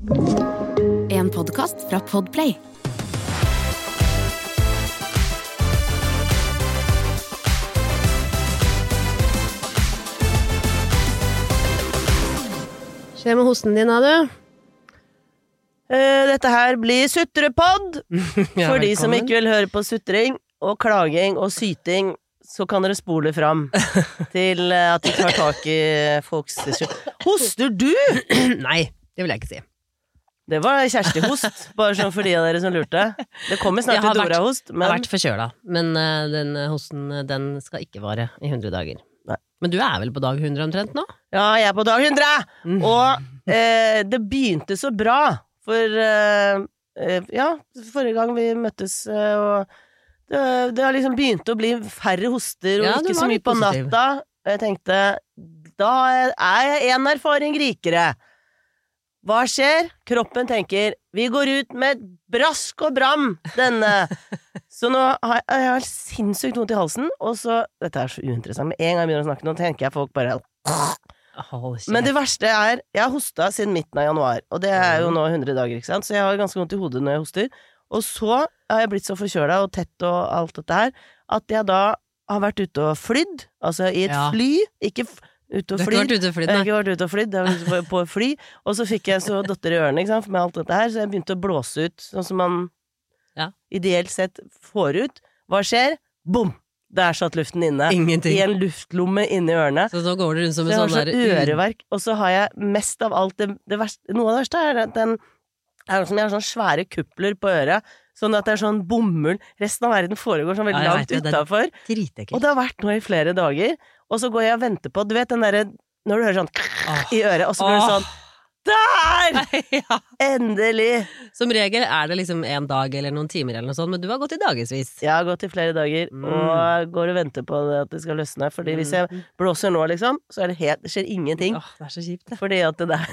En podcast fra Podplay. Skjer med hosten din, du? Dette her blir sutrepodd. Ja, For de som velkommen. ikke vil høre på sutring og klaging og syting, så kan dere spole fram til at de tar tak i folks Hoster du? Nei, det vil jeg ikke si. Det var Kjersti Host, bare sånn for de av dere som lurte. Det kommer snart Jeg har til Dora Host, Jeg har men vært forkjøla, men den hosten den skal ikke vare i 100 dager. Nei. Men du vel på dag 100 omtrent nå? ja, jeg er på dag 100! Og det begynte så bra, for ja, forrige gang vi møttes, og det har liksom begynt å bli færre hoster, og Ja, du ikke så var mye litt på positiv. natta. Og jeg tenkte, da er jeg en erfaring rikere. Hva skjer? Kroppen tenker, vi går ut med brask og bram denne. Så nå har jeg sinnssykt vondt i halsen, og så, dette så uinteressant, med en gang jeg begynner å snakke nå, tenker jeg folk bare, men det verste jeg har hostet siden midten av januar, og det jo nå 100 dager, ikke sant? Så jeg har ganske vondt i hodet når jeg hoster, og så har jeg blitt så forkjøla og tett og alt dette her, at jeg da har vært ute og flydd, altså i et fly, ikke ute og Du har flyr. ikke vært ute og flydd, Jeg har nei. ikke vært ute og flydd, jeg har vært på fly, og så fikk jeg så dotter i ørene, ikke sant, med alt dette her, så jeg begynte å blåse ut, sånn som man ideelt sett får ut. Hva skjer? Bom! Der satt luften inne. Ingenting. I en luftlomme inni ørene. Så nå går du rundt som Så en jeg har sånn så der øreverk, og så har jeg mest av alt det verste, noe av det verste at den som jeg har sånne svære kupler på øret, sånn at det sånn bomull, resten av verden foregår sånn veldig Ja, jeg langt vet det, det er utenfor, dritekkelt. og det har vært nå i flere dager, og så går jeg og venter på, du vet den der, når du hører sånn i øret, og så blir det sånn, der! Ja. Endelig! Som regel det liksom en dag eller noen timer eller noe sånt, men du har gått i dagesvis. Jeg har gått i flere dager, og går og venter på at det skal løsne, fordi hvis jeg blåser nå liksom, så det skjer ingenting, Det så kjipt det. fordi at det der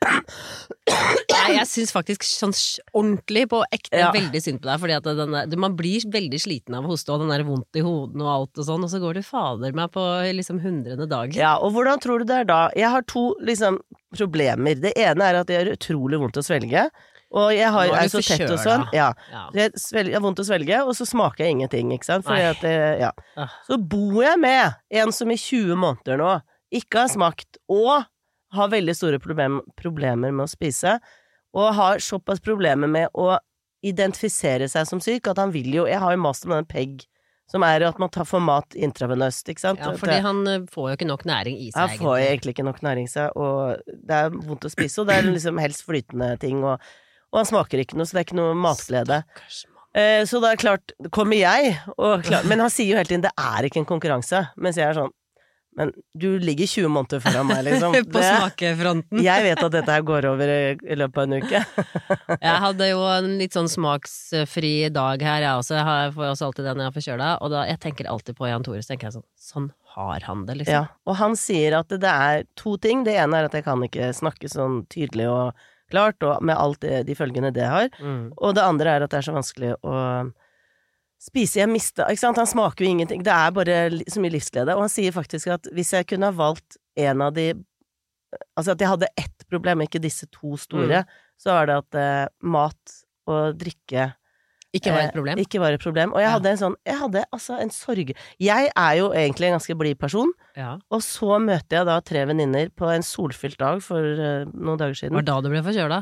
Nei, jeg synes faktisk sånn ordentlig på ekte Ja. veldig synd på deg, fordi at man blir veldig sliten av å hoste, og den der vondt i hoden og alt og sånn, og så går du fader meg på liksom 100. dag. Ja, og hvordan tror du det da? Jeg har to liksom problemer. Det ene at det gjør utrolig vondt å svelge, og jeg Nå er du så tett og sånn. forkjøla. Ja. Ja. Jeg har vondt å svelge, og så smaker jeg ingenting, ikke sant? Fordi Nei. at det, ja. Ah. Så bor jeg med en som i 20 måneder nå ikke har smakt, og har veldig store problemer med å spise, og har såpass problemer med å identifisere seg som syk, at han vil jo, jeg har jo mast om den PEG, som at man får mat intravenøst, ikke sant? Ja, fordi han får jo ikke nok næring i seg, Jeg får egentlig ikke nok næring seg, og det vondt å spise, og det liksom helst flytende ting, og han smaker ikke noe, så det ikke noe matglede. Så det klart, kommer jeg, men han sier jo hele tiden, det ikke en konkurranse, mens jeg sånn, men du ligger 20 måneder foran meg, liksom. på smakefronten. Jeg vet at dette her går over i løpet av en uke. Jeg hadde jo en litt sånn smaksfri dag her, jeg også. Jeg får også alltid det når jeg får kjøla, og jeg tenker alltid på Jan Tore, så tenker jeg sånn har han det, liksom. Ja, og han sier at det to ting. Det ene at jeg kan ikke snakke sånn tydelig og klart, og med alt de følgene det har. Og det andre at det så vanskelig å spise. Jeg mistet, ikke sant? Han smaker jo ingenting. Det bare så mye livsglede. Og han sier faktisk at hvis jeg kunne ha valgt en av de, altså at jeg hadde ett problem, ikke disse to store, så det at mat og drikke Ikke var et problem. Ikke var et problem. Og jeg hadde en sorg. Jeg jo egentlig en ganske blid person, Ja. og så møter jeg da 3 venninner på en solfylt dag for noen dager siden. Var da du ble forkjøla?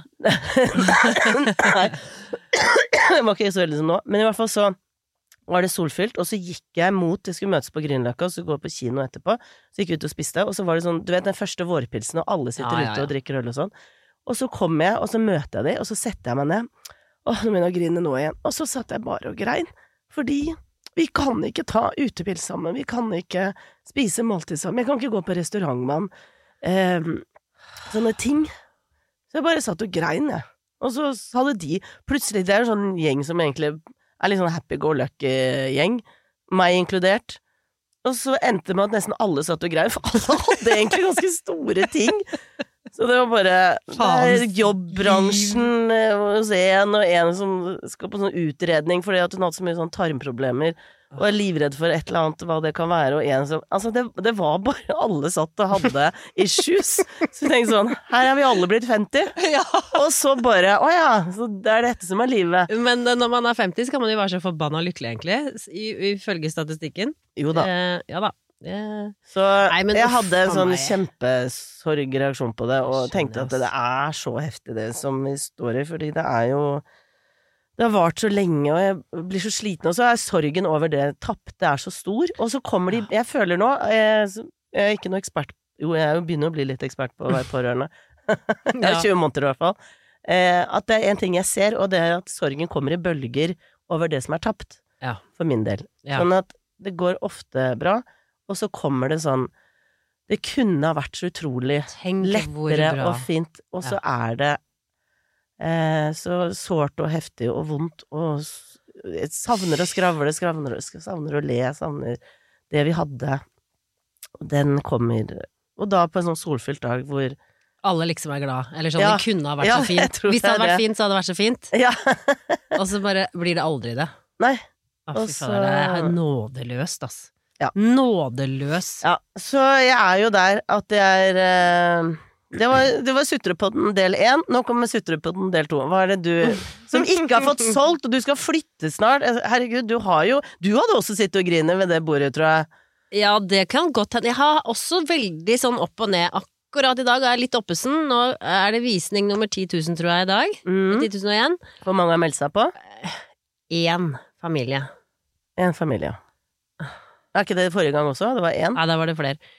Nei, det var ikke så veldig som nå. Men i hvert fall så var det solfylt, og så gikk jeg jeg skulle møtes på Grünerløkka, og så gå på kino etterpå, så gikk jeg ut og spiste, og så var det sånn, du vet den første vårpilsen, og alle sitter ute og drikker øl og sånn, og så kommer jeg, og så møter jeg dem, og så setter jeg meg ned, nå begynner jeg å grine nå igjen, og så satt jeg bare og grein, fordi vi kan ikke ta utepils sammen, vi kan ikke spise måltid sammen, jeg kan ikke gå på restaurantmann, sånne ting. Så jeg bare satt og grein, jeg. Og så hadde de, plutselig, det en sånn gjeng som egentlig litt sånn happy-go-lucky-gjeng, meg inkludert. Og så endte det med at nesten alle satt og grein, for alle hadde egentlig ganske store ting. Så det var bare jobbbransjen hos en, og en som skal på sånn utredning fordi at hun hadde så mye sånn tarmproblemer. og er livredd for et eller annet, hva det kan være, og en som Altså, det var bare alle satt og hadde issues. Så jeg tenkte sånn, her er vi alle blitt 50, og så bare, så det er dette som er livet. Men når man er 50, så kan man jo være så forbanna lykkelig, egentlig, ifølge statistikken. Jo da. Ja da. Så jeg hadde en sånn kjempesorgreaksjon på det, og tenkte at det er så heftig det som vi står i, fordi det er jo det har vart så lenge, og jeg blir så sliten, og så er sorgen over det tappte er så stor, og så kommer de, jeg føler nå, jeg er ikke noe ekspert, jo, jeg begynner å bli litt ekspert på å være pårørende, jeg er 20 måneder i hvert fall, at det er en ting jeg ser, og det er at sorgen kommer i bølger over det som er tapt, for min del. Sånn at det går ofte bra, og så kommer det sånn, det kunne ha vært så utrolig lettere og fint, og så er det så sårt og heftig og vondt, og jeg savner å skravle, savner å le, savner det vi hadde, og den kommer, og da på en sånn solfylt dag hvor alle liksom er glad, eller sånn, det kunne ha vært så fint. Hvis det hadde vært fint, så hadde det vært så fint. Og så bare blir det aldri det. Nei. Fy faen, det er nådeløst, ass. Nådeløs. Ja, så jeg er jo der at jeg er det var Sutrepodden del 1, nå kommer Sutrepodden del 2. Hva er det du som ikke har fått solgt, og du skal flytte snart? Herregud, du hadde også sittet og grinet ved det bordet, tror jeg. Ja, det kan godt hende. Jeg har også veldig sånn opp og ned. Akkurat i dag er jeg litt oppesen. Nå er det visning nummer 10 000, tror jeg, i dag. 10.001. Hvor mange har meldt seg på? En familie. En familie. Er ikke det forrige gang også? Det var en? Ja, da var det flere.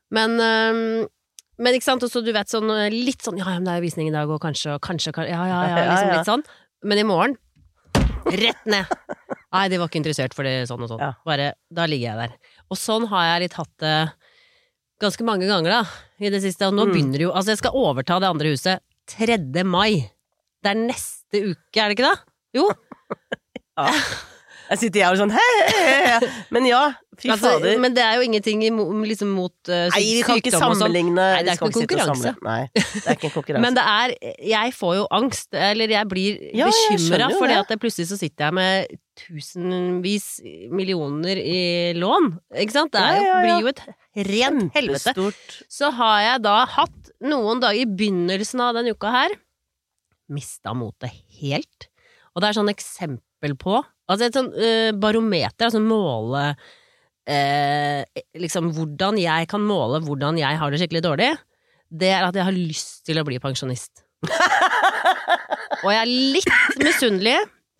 Men ikke sant, og så du vet sånn, litt sånn, men det er jo visning i dag, og kanskje, liksom litt sånn. Men i morgen, rett ned. Nei, de var ikke interessert for det sånn og sånn. Bare, da ligger jeg der. Og sånn har jeg litt hatt det ganske mange ganger da, i det siste. Og nå begynner jo, altså jeg skal overta det andre huset 3. mai. Det er neste uke, er det ikke da? Jo. Jeg sitter her og sånn, hei. Men fy fader. Men det er jo ingenting liksom mot sykdom og sånn. Nei, vi kan ikke sammenligne. Nei, det er ikke konkurranse. Nei, det er ikke en konkurranse. Men jeg får jo angst, eller jeg blir bekymret, fordi at plutselig så sitter jeg med tusenvis millioner i lån, ikke sant? Det blir jo et rent helvete. Så har jeg da hatt noen dager i begynnelsen av den uka her, mistet motet helt, og det er sånn eksempel på altså et sånn barometer, altså måle liksom hvordan jeg kan måle hvordan jeg har det skikkelig dårlig, det er at jeg har lyst til å bli pensjonist. Og jeg er litt misunnelig,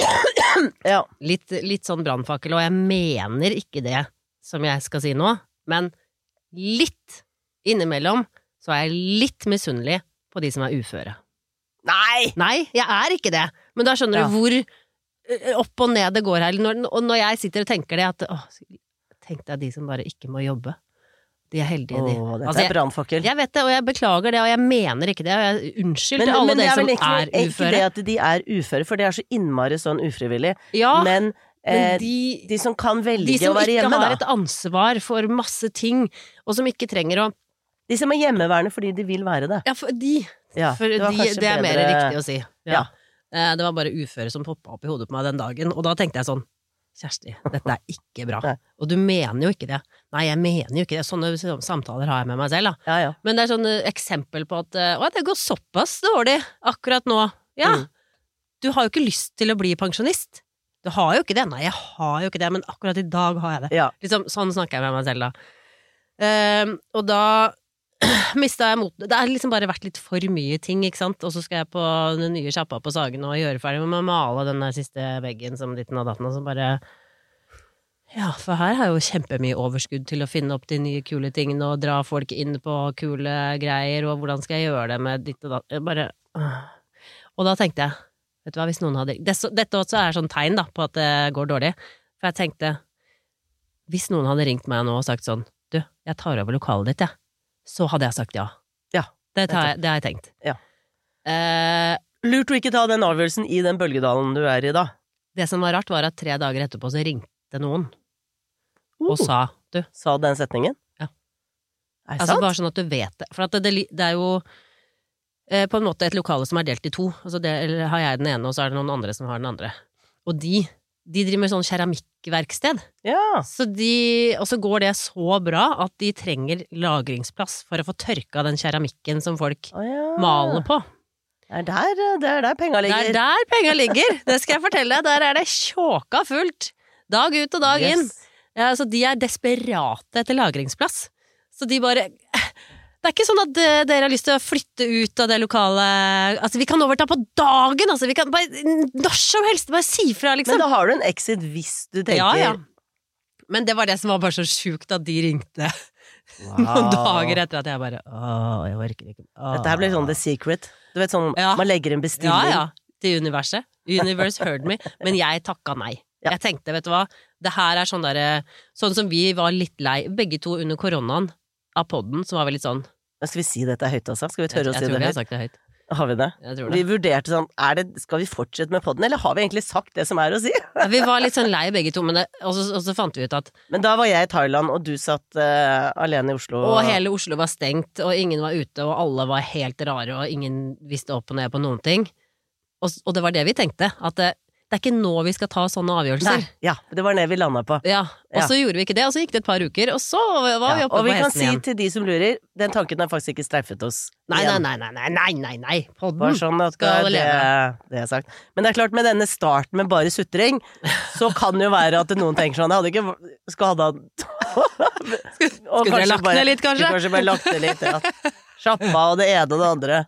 litt sånn brannfakkel, og jeg mener ikke det som jeg skal si nå, men litt innimellom så er jeg litt misunnelig på de som er uføre. Nei, jeg er ikke det, men da skjønner du hvor opp og ned det går her, og når jeg sitter og tenker det at, tenk deg de som bare ikke må jobbe, de er heldige de. Dette er brannfakkel. Jeg vet det, og jeg beklager det, og jeg mener ikke det, og jeg unnskyld til alle dere som er uføre. Ikke det at de er uføre, for det er så innmari sånn ufrivillig, men de som kan velge å være hjemme, de som ikke har et ansvar for masse ting, og som ikke trenger å de som er hjemmeværende fordi de vil være det. Ja, for det er mer riktig å si. Ja. Det var bare uføre som poppet opp i hodet på meg den dagen, og da tenkte jeg sånn, Kjersti, dette er ikke bra. Og du mener jo ikke det. Nei, jeg mener jo ikke det. Sånne samtaler har jeg med meg selv, da. Men det er sånn eksempel på at det går såpass dårlig akkurat nå. Du har jo ikke lyst til å bli pensjonist. Du har jo ikke det. Nei, jeg har jo ikke det, men akkurat i dag har jeg det. Liksom, sånn snakker jeg med meg selv da. Og da mistet jeg mot. Det har liksom bare vært litt for mye ting, ikke sant? Og så skal jeg på den nye sjappa på Sagen og gjøre ferdig med å male den der siste veggen som ditten og datten, og så bare for her har jeg jo kjempemye overskudd til å finne opp de nye kule tingene og dra folk inn på kule greier, og hvordan skal jeg gjøre det med ditt og datt? Og da tenkte jeg, vet du hva, hvis noen hadde dette også er sånn tegn da, på at det går dårlig, for jeg tenkte, hvis noen hadde ringt meg nå og sagt sånn, du, jeg tar over lokalet ditt, så hadde jeg sagt ja. Det har jeg tenkt. Lurt å ikke ta den avgjørelsen i den bølgedalen du er i da. Det som var rart var at 3 dager etterpå så ringte noen og sa, du. Sa den setningen? Ja. Er det altså sant? bare sånn at du vet det. For at det er jo på en måte et lokale som er delt i 2. Altså det har jeg den ene, og så er det noen andre som har den andre. Og de de driver med sånn keramikkverksted. Ja. Og så går det så bra at de trenger lagringsplass for å få tørka den keramikken som folk maler på. Det er der penga ligger. Det er der penga ligger, det skal jeg fortelle. Der er det tjåka fullt. Dag ut og dag inn. Ja, så de er desperate etter lagringsplass. Så de bare... Det er ikke sånn at dere har lyst til å flytte ut av det lokale. Altså, vi kan overta på dagen, altså. Vi kan bare, når som helst, bare si fra, liksom. Men da har du en exit hvis du tenker. Ja. Men det var det som var bare så sjukt at de ringte noen dager etter at jeg bare, jeg orker ikke. Dette her blir sånn The Secret. Du vet sånn, man legger en bestilling. Ja, til universet. Universe heard me. Men jeg takka nei. Jeg tenkte, vet du hva, det her er sånn der, sånn som vi var litt lei, begge to under koronaen, av podden, som var vel litt sånn. Skal vi si dette høyt også? Skal vi tørre å si det høyt? Jeg tror vi har sagt det høyt. Har vi det? Jeg tror det. Vi vurderte sånn, skal vi fortsette med podden, eller har vi egentlig sagt det som er å si? Vi var litt sånn lei begge to, men og så fant vi ut at... Men da var jeg i Thailand, og du satt alene i Oslo. Og hele Oslo var stengt, og ingen var ute, og alle var helt rare, og ingen visste opp og ned på noen ting. Og det var det vi tenkte, at det er ikke nå vi skal ta sånne avgjørelser. Nei, det var det vi landet på. Ja, og så gjorde vi ikke det, og så gikk det et par uker, og så var vi oppe på hesten igjen. Og vi kan si til de som lurer, den tanken har faktisk ikke streifet oss. Nei, podden bare sånn at det er sagt. Men det er klart, med denne starten med bare suttering, så kan det jo være at noen tenker sånn, jeg hadde ikke, skulle dere lagt ned litt, kanskje? Kanskje bare lagt ned litt, ja. Sjappa og det ene og det andre.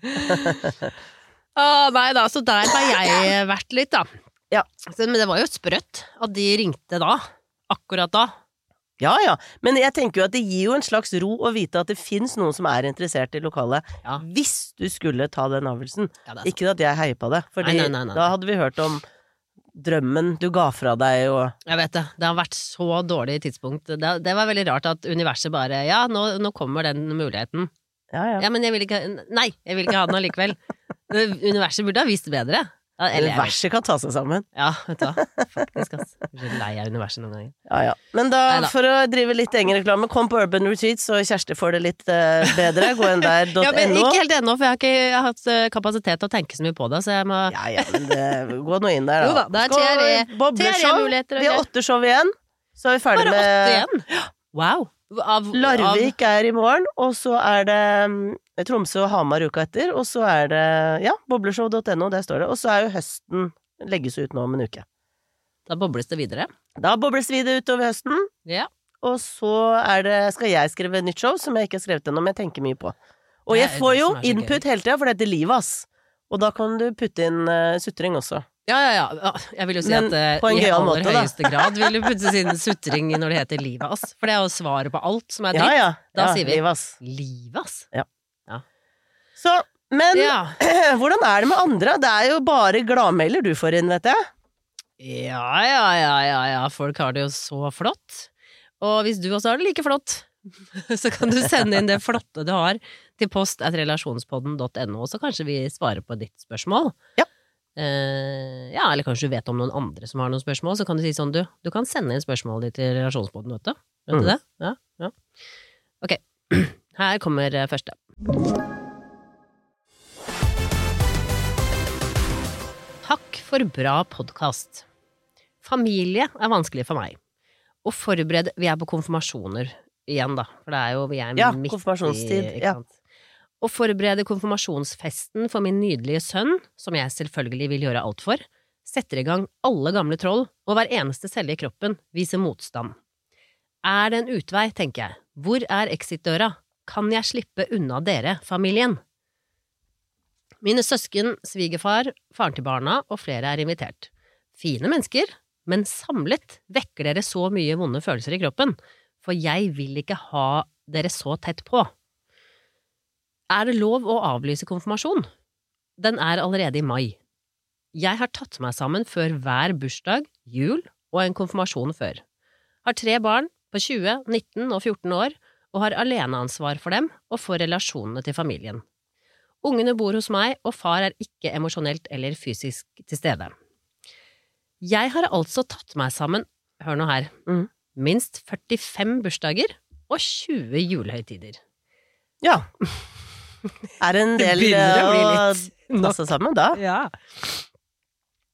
Nei da, så der har jeg vært litt da. Ja. Men det var jo sprøtt at de ringte da, akkurat da. Ja, men jeg tenker jo at det gir jo en slags ro å vite at det finnes noen som er interessert i lokalet, hvis du skulle ta den avgjørelsen. Ikke at jeg heier på det, fordi nei. Da hadde vi hørt om drømmen du ga fra deg og... Jeg vet det har vært så dårlig tidspunkt. Det var veldig rart at universet bare, nå kommer den muligheten. Ja, men jeg vil ikke ha den allikevel. Universet burde ha visst bedre. Universet kan ta seg sammen. Ja, vet du hva, faktisk jeg er lei av universet noen ganger. Ja. Men da, for å drive litt egen reklame, kom på Urban Retreats, så Kjersti får det litt bedre. Gå inn der.no. Ja, men ikke helt ennå, for jeg har ikke hatt kapasitet til å tenke så mye på det, så jeg må... Ja, men gå nå inn der da. Jo da, det er Bobleshow. Vi har 8 show igjen, så er vi ferdig med... Bare 8 igjen? Wow. Larvik er i morgen, og så er det Tromsø og Hamar uka etter, og så er det bobleshow.no, der står det, og så er jo høsten legges ut nå om en uke. Da bobles det videre? Da bobles det videre utover høsten, og så skal jeg skrive et nytt show som jeg ikke har skrevet ennå, men jeg tenker mye på. Og jeg får jo input hele tiden, for det heter livet, ass. Og da kan du putte inn sutring også. Ja. Jeg vil jo si at i aller høyeste grad vil du putte sin sutring når det heter livet, ass. For det er jo svaret på alt som er dritt. Da sier vi livet, ass. Ja. Så, men hvordan er det med andre? Det er jo bare gladmailer du får inn, vet jeg. Ja. Folk har det jo så flott. Og hvis du også har det like flott, så kan du sende inn det flotte du har til post@relasjonspodden.no, så kanskje vi svarer på ditt spørsmål. Eller kanskje du vet om noen andre som har noen spørsmål, så kan du si sånn, du kan sende inn spørsmålet ditt til relasjonspodden, vet du det? Ja. Ok, her kommer første. Takk for bra podcast. Familie er vanskelig for meg. Og vi er på konfirmasjoner igjen da, for det er jo, vi er midt i konfirmasjonstid, Å forberede konfirmasjonsfesten for min nydelige sønn, som jeg selvfølgelig vil gjøre alt for, setter i gang alle gamle troll, og hver eneste celle i kroppen viser motstand. Er det en utvei, tenker jeg. Hvor er exit-døra? Kan jeg slippe unna dere, familien? Mine søsken, svigerfar, faren til barna og flere er invitert. Fine mennesker, men samlet vekker dere så mye vonde følelser i kroppen, for jeg vil ikke ha dere så tett på. Er det lov å avlyse konfirmasjon? Den er allerede i mai. Jeg har tatt meg sammen før hver bursdag, jul og en konfirmasjon før. Har 3 barn på 20, 19 og 14 år, og har aleneansvar for dem og for relasjonene til familien. Ungene bor hos meg, og far er ikke emosjonelt eller fysisk til stede. Jeg har altså tatt meg sammen, hør nå her, minst 45 bursdager og 20 julehøytider. Ja. Er det en del å ta seg sammen da? Ja.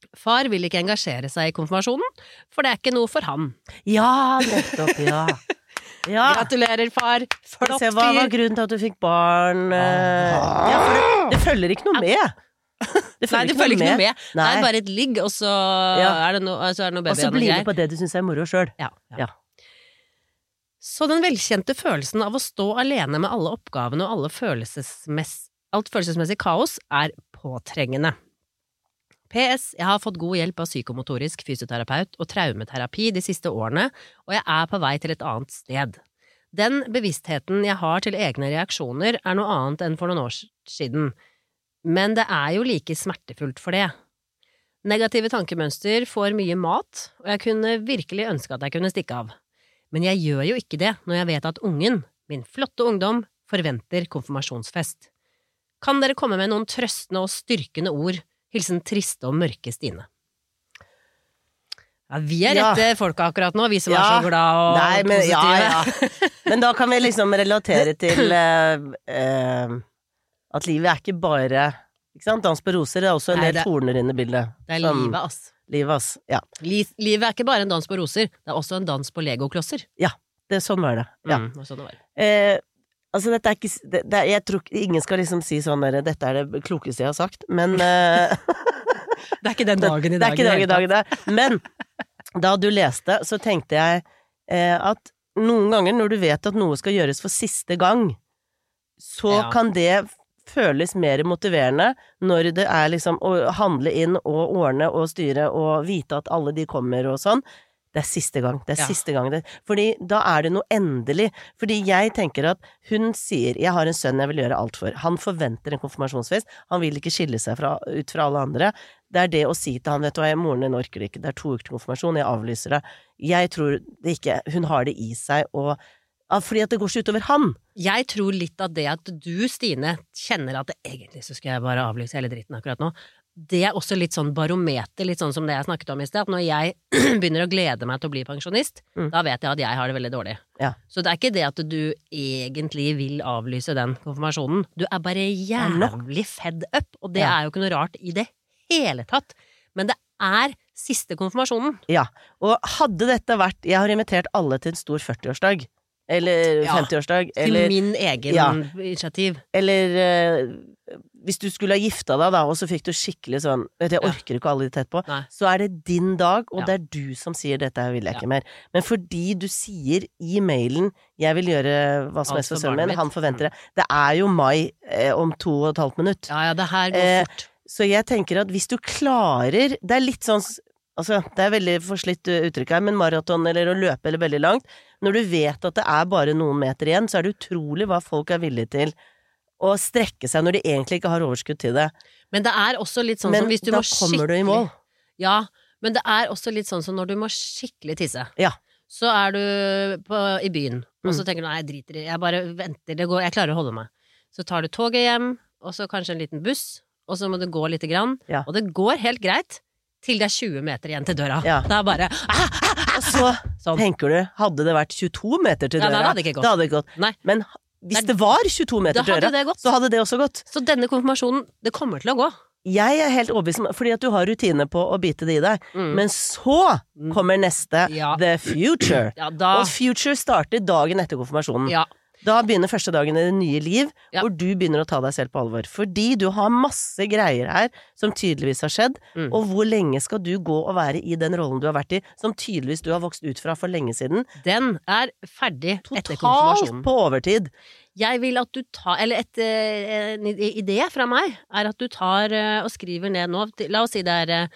Far vil ikke engasjere seg i konfirmasjonen, for det ikke noe for han. Ja, nettopp, ja. Gratulerer, far. Flott fyr. Hva var grunnen til at du fikk barn? Ja, for det følger ikke noe med. Det følger ikke noe med. Det er bare et ligg, og så er det noe baby. Og så blir det på det du synes er moro selv. Ja. Så den velkjente følelsen av å stå alene med alle oppgavene og alt følelsesmessig kaos er påtrengende. PS, jeg har fått god hjelp av psykomotorisk fysioterapeut og traumeterapi de siste årene, og jeg er på vei til et annet sted. Den bevisstheten jeg har til egne reaksjoner er noe annet enn for noen år siden. Men det er jo like smertefullt for det. Negative tankemønster får mye mat, og jeg kunne virkelig ønske at jeg kunne stikke av. Men jeg gjør jo ikke det når jeg vet at ungen, min flotte ungdom, forventer konfirmasjonsfest. Kan dere komme med noen trøstende og styrkende ord? Hilsen triste og mørke Stine. Ja, vi er rette folka akkurat nå, vi som er så glad og positive. Men da kan vi liksom relatere til at livet er ikke bare, ikke sant, dans på roser, det er også en del torner inne i bildet. Det er livet, ass. Livet, ass, ja. Livet er ikke bare en dans på roser, det er også en dans på legoklosser. Ja, sånn var det. Ja. Sånn var det. Altså, dette er ikke, jeg tror ingen skal liksom si sånn der, dette er det klokeste jeg har sagt, men det er ikke den dagen i dag. Det er ikke den dagen i dag. Men da du leste, så tenkte jeg at noen ganger når du vet at noe skal gjøres for siste gang, så kan det føles mer motiverende når det er liksom å handle inn og ordne og styre og vite at alle de kommer og sånn. Det er siste gang, siste gang. Fordi da er det noe endelig. Fordi jeg tenker at hun sier, jeg har en sønn jeg vil gjøre alt for. Han forventer en konfirmasjonsfest. Han vil ikke skille seg ut fra alle andre. Det er det å si til han, vet du hva, moren din orker ikke. Det er 2 uker til konfirmasjon, jeg avlyser det. Jeg tror det ikke, hun har det i seg, og fordi at det går så utover han. Jeg tror litt av det at du, Stine, kjenner at det egentlig så skal jeg bare avlyse hele dritten akkurat nå. Det er også litt sånn barometer, litt sånn som det jeg snakket om i sted, at når jeg begynner å glede meg til å bli pensjonist, da vet jeg at jeg har det veldig dårlig. Ja. Så det er ikke det at du egentlig vil avlyse den konfirmasjonen. Du er bare jævlig fed up, og det er jo ikke noe rart i det hele tatt. Men det er siste konfirmasjonen. Ja, og hadde dette vært, jeg har invitert alle til en stor 40-årsdag, eller 50-årsdag, eller til min egen initiativ. Eller hvis du skulle ha gifta deg da, og så fikk du skikkelig sånn, vet du, jeg orker ikke alle de tett på, så er det din dag, og det er du som sier dette vil jeg ikke mer. Men fordi du sier i mailen, jeg vil gjøre hva som helst for sønnen min, han forventer det. Det er jo mai om 2,5 minutter. Ja, det her går fort. Så jeg tenker at hvis du klarer, det er litt sånn, altså, det er veldig forslitt uttrykk her, men maraton eller å løpe eller veldig langt, når du vet at det er bare noen meter igjen, så er det utrolig hva folk er villige til å strekke seg når de egentlig ikke har overskudd til det. Men det er også litt sånn som hvis du må skikkelig... Men da kommer du i mål. Ja, men det er også litt sånn som når du må skikkelig tisse. Ja. Så er du i byen, og så tenker du, nei, jeg driter i, jeg bare venter, jeg klarer å holde meg. Så tar du toget hjem, og så kanskje en liten buss, og så må du gå litt grann, og det går helt greit, til det er 20 meter igjen til døra. Ja. Det er bare og så tenker du, hadde det vært 22 meter til døra, det hadde ikke gått. Det hadde ikke gått. Nei. Men hvis det var 22 meter til døra, så hadde det også gått. Så denne konfirmasjonen, det kommer til å gå. Jeg er helt overbevist, fordi at du har rutine på å bite det i deg. Men så kommer neste, the future. Og future starter dagen etter konfirmasjonen. Ja. Da begynner første dagen i det nye liv, hvor du begynner å ta deg selv på alvor. Fordi du har masse greier her som tydeligvis har skjedd, og hvor lenge skal du gå og være i den rollen du har vært i, som tydeligvis du har vokst ut fra for lenge siden. Den er ferdig etter konfirmasjonen. Totalt på overtid. Jeg vil at du tar, eller en idé fra meg, er at du tar og skriver ned nå, la oss si det er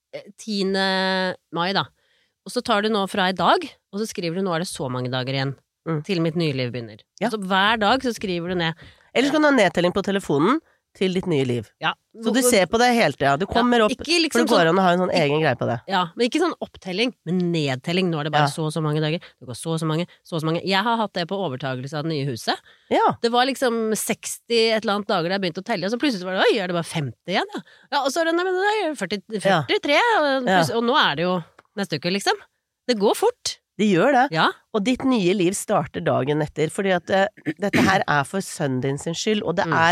10. mai da, og så tar du nå fra i dag, og så skriver du nå er det så mange dager igjen. Til mitt nye liv begynner. Ja. Så hver dag så skriver du ned. Eller så kan du ha nedtelling på telefonen til ditt nye liv. Ja. Så du ser på det hele tida. Du kommer opp, liksom, for det går an å ha en sånn egen greie på det. Ja, men ikke sånn opptelling, men nedtelling. Nå er det bare så og så mange dager. Det går så og så mange. Jeg har hatt det på overtagelse av det nye huset. Ja. Det var liksom 60 et eller annet dager da jeg begynte å telle, og så plutselig var det, oi, er det bare 50 igjen? Ja, og så er det 43, og nå er det jo neste uke, liksom. Det går fort. Det gjør det, og ditt nye liv starter dagen etter, fordi at dette her er for sønnen din sin skyld, og det er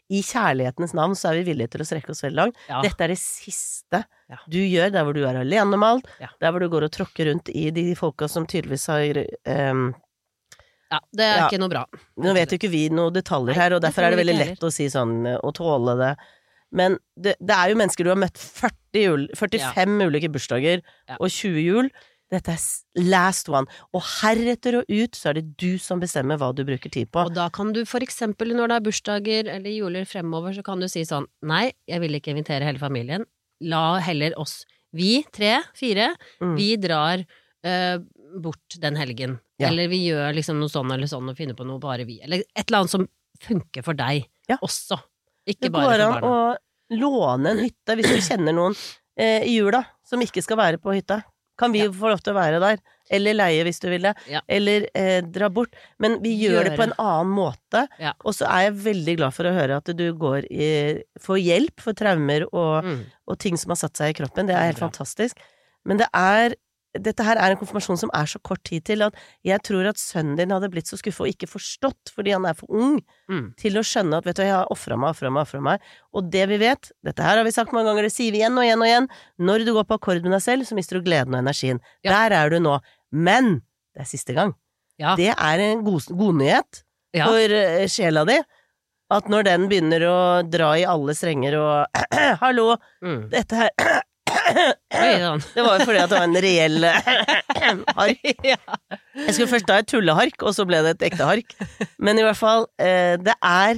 i kjærlighetens navn så vi villige til å strekke oss veldig langt. Ja. Dette det siste du gjør der hvor du alene med alt, der hvor du går og tråkker rundt i de folka som tydeligvis har Ja, det ikke noe bra. Nå vet jo ikke vi noen detaljer her, og derfor det veldig lett å si sånn, å tåle det. Men det jo mennesker du har møtt 45 ulike bursdager og 20 jul. Dette last one. Og heretter og ut så det du som bestemmer hva du bruker tid på. Og da kan du for eksempel når det bursdager eller juler fremover, så kan du si sånn, nei, jeg vil ikke invitere hele familien. La heller oss, vi 3-4, vi drar bort den helgen. Eller vi gjør liksom noe sånn eller sånn og finner på noe bare vi. Eller et eller annet som funker for deg også. Ikke bare for barna. Det går an å låne en hytte hvis du kjenner noen i jula som ikke skal være på hytta. Kan vi få lov til å være der? Eller leie hvis du vil det. Eller dra bort. Men vi gjør det på en annen måte. Og så jeg veldig glad for å høre at du går får hjelp for traumer og ting som har satt seg i kroppen. Det helt fantastisk. Men dette her en konfirmasjon som så kort tid til at jeg tror at sønnen din hadde blitt så skuffet og ikke forstått, fordi han for ung til å skjønne at, vet du, jeg har offret meg. Og det vi vet, dette her har vi sagt mange ganger, det sier vi igjen og igjen og igjen, når du går på akkord med deg selv, så mister du gleden og energien. Der du nå. Men det siste gang. Det en god nyhet for sjela di, at når den begynner å dra i alle strenger og hallo, dette her det var jo fordi at det var en reell hark. Jeg skulle først et tullehark, og så ble det et ekte hark. Men i hvert fall, det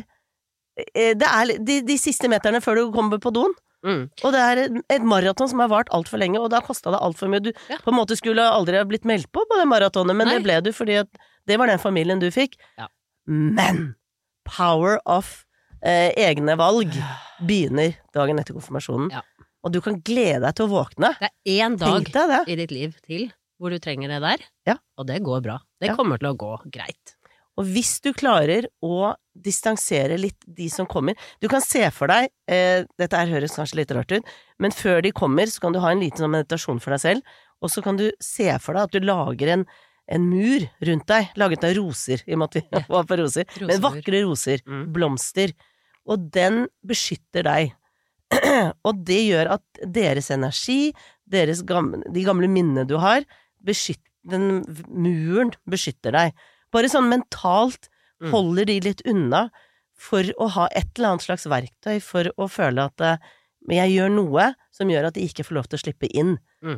de siste meterne før du kommer på doen. Og det et maraton som har vart alt for lenge, og da kostet det alt for mye. Du på en måte skulle aldri ha blitt meldt på det maratonet, men det ble du fordi at det var den familien du fikk. Men power of egne valg begynner dagen etter konfirmasjonen. Og du kan glede deg til å våkne. Det en dag i ditt liv til hvor du trenger det der, og det går bra. Det kommer til å gå greit. Og hvis du klarer å distansere litt de som kommer, du kan se for deg, dette høres kanskje litt rart ut, men før de kommer så kan du ha en liten meditasjon for deg selv, og så kan du se for deg at du lager en mur rundt deg, laget av roser, i og med at vi var på roser, men vakre roser, blomster, og den beskytter deg. Og det gjør at deres energi, de gamle minnene du har, den muren beskytter deg. Bare sånn mentalt holder de litt unna for å ha et eller annet slags verktøy for å føle at jeg gjør noe som gjør at de ikke får lov til å slippe inn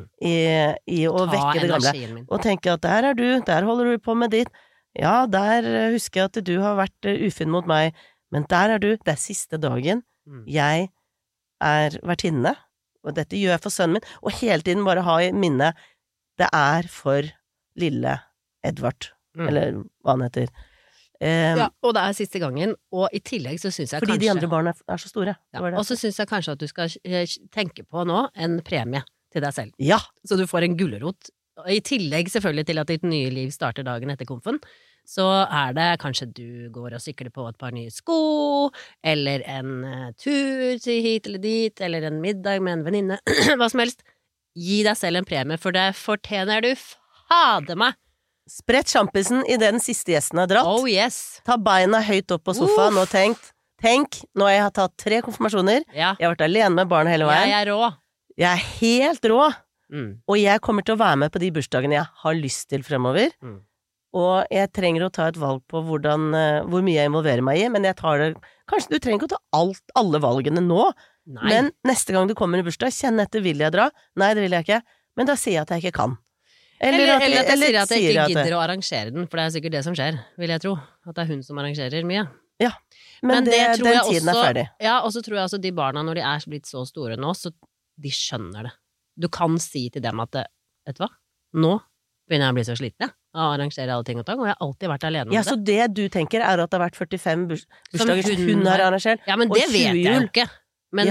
i å vekke det gamle. Og tenke at der holder du på med ditt. Ja, der husker jeg at du har vært ufinn mot meg, men der du, det siste dagen. Jeg vertinne, og dette gjør jeg for sønnen min, og hele tiden bare ha i minne, det for lille Edvard, eller hva han heter. Og det siste gangen, og i tillegg så synes jeg fordi kanskje... Fordi de andre barna så store. Og så synes jeg kanskje at du skal tenke på nå en premie til deg selv. Ja! Så du får en gullerot. I tillegg selvfølgelig til at ditt nye liv starter dagen etter konfen, så det kanskje du går og sykler på et par nye sko, eller en tur til hit eller dit, eller en middag med en venninne, hva som helst. Gi deg selv en premie, for det fortjener du fader meg. Sprett sjampisen i den siste gjesten har dratt. Oh yes. Ta beina høyt opp på sofaen og tenk, nå har jeg tatt 3 konfirmasjoner, jeg har vært alene med barna hele veien. Jeg rå. Jeg helt rå. Og jeg kommer til å være med på de bursdagene jeg har lyst til fremover. Og jeg trenger å ta et valg på hvor mye jeg involverer meg i, men jeg tar det, kanskje du trenger ikke å ta alle valgene nå, men neste gang du kommer i bursdag, kjenn etter, vil jeg dra? Nei, det vil jeg ikke, men da sier jeg at jeg ikke kan. Eller at jeg sier at jeg ikke gidder å arrangere den, for det sikkert det som skjer, vil jeg tro, at det hun som arrangerer mye. Ja, men den tiden ferdig. Ja, og så tror jeg altså de barna, når de blitt så store nå, så de skjønner det. Du kan si til dem at, vet du hva, nå begynner jeg å bli så sliten, å arrangere alle ting og tang, og jeg har alltid vært alene med det. Ja, så det du tenker at det har vært 45 bursdager som hun har arrangert, ja, men det vet jeg jo ikke. Men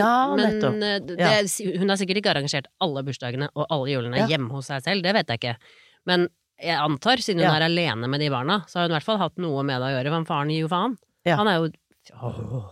hun har sikkert ikke arrangert alle bursdagene og alle julene hjemme hos seg selv, det vet jeg ikke. Men jeg antar, siden hun alene med de barna, så har hun i hvert fall hatt noe med det å gjøre, for faren gir jo faen. Han jo...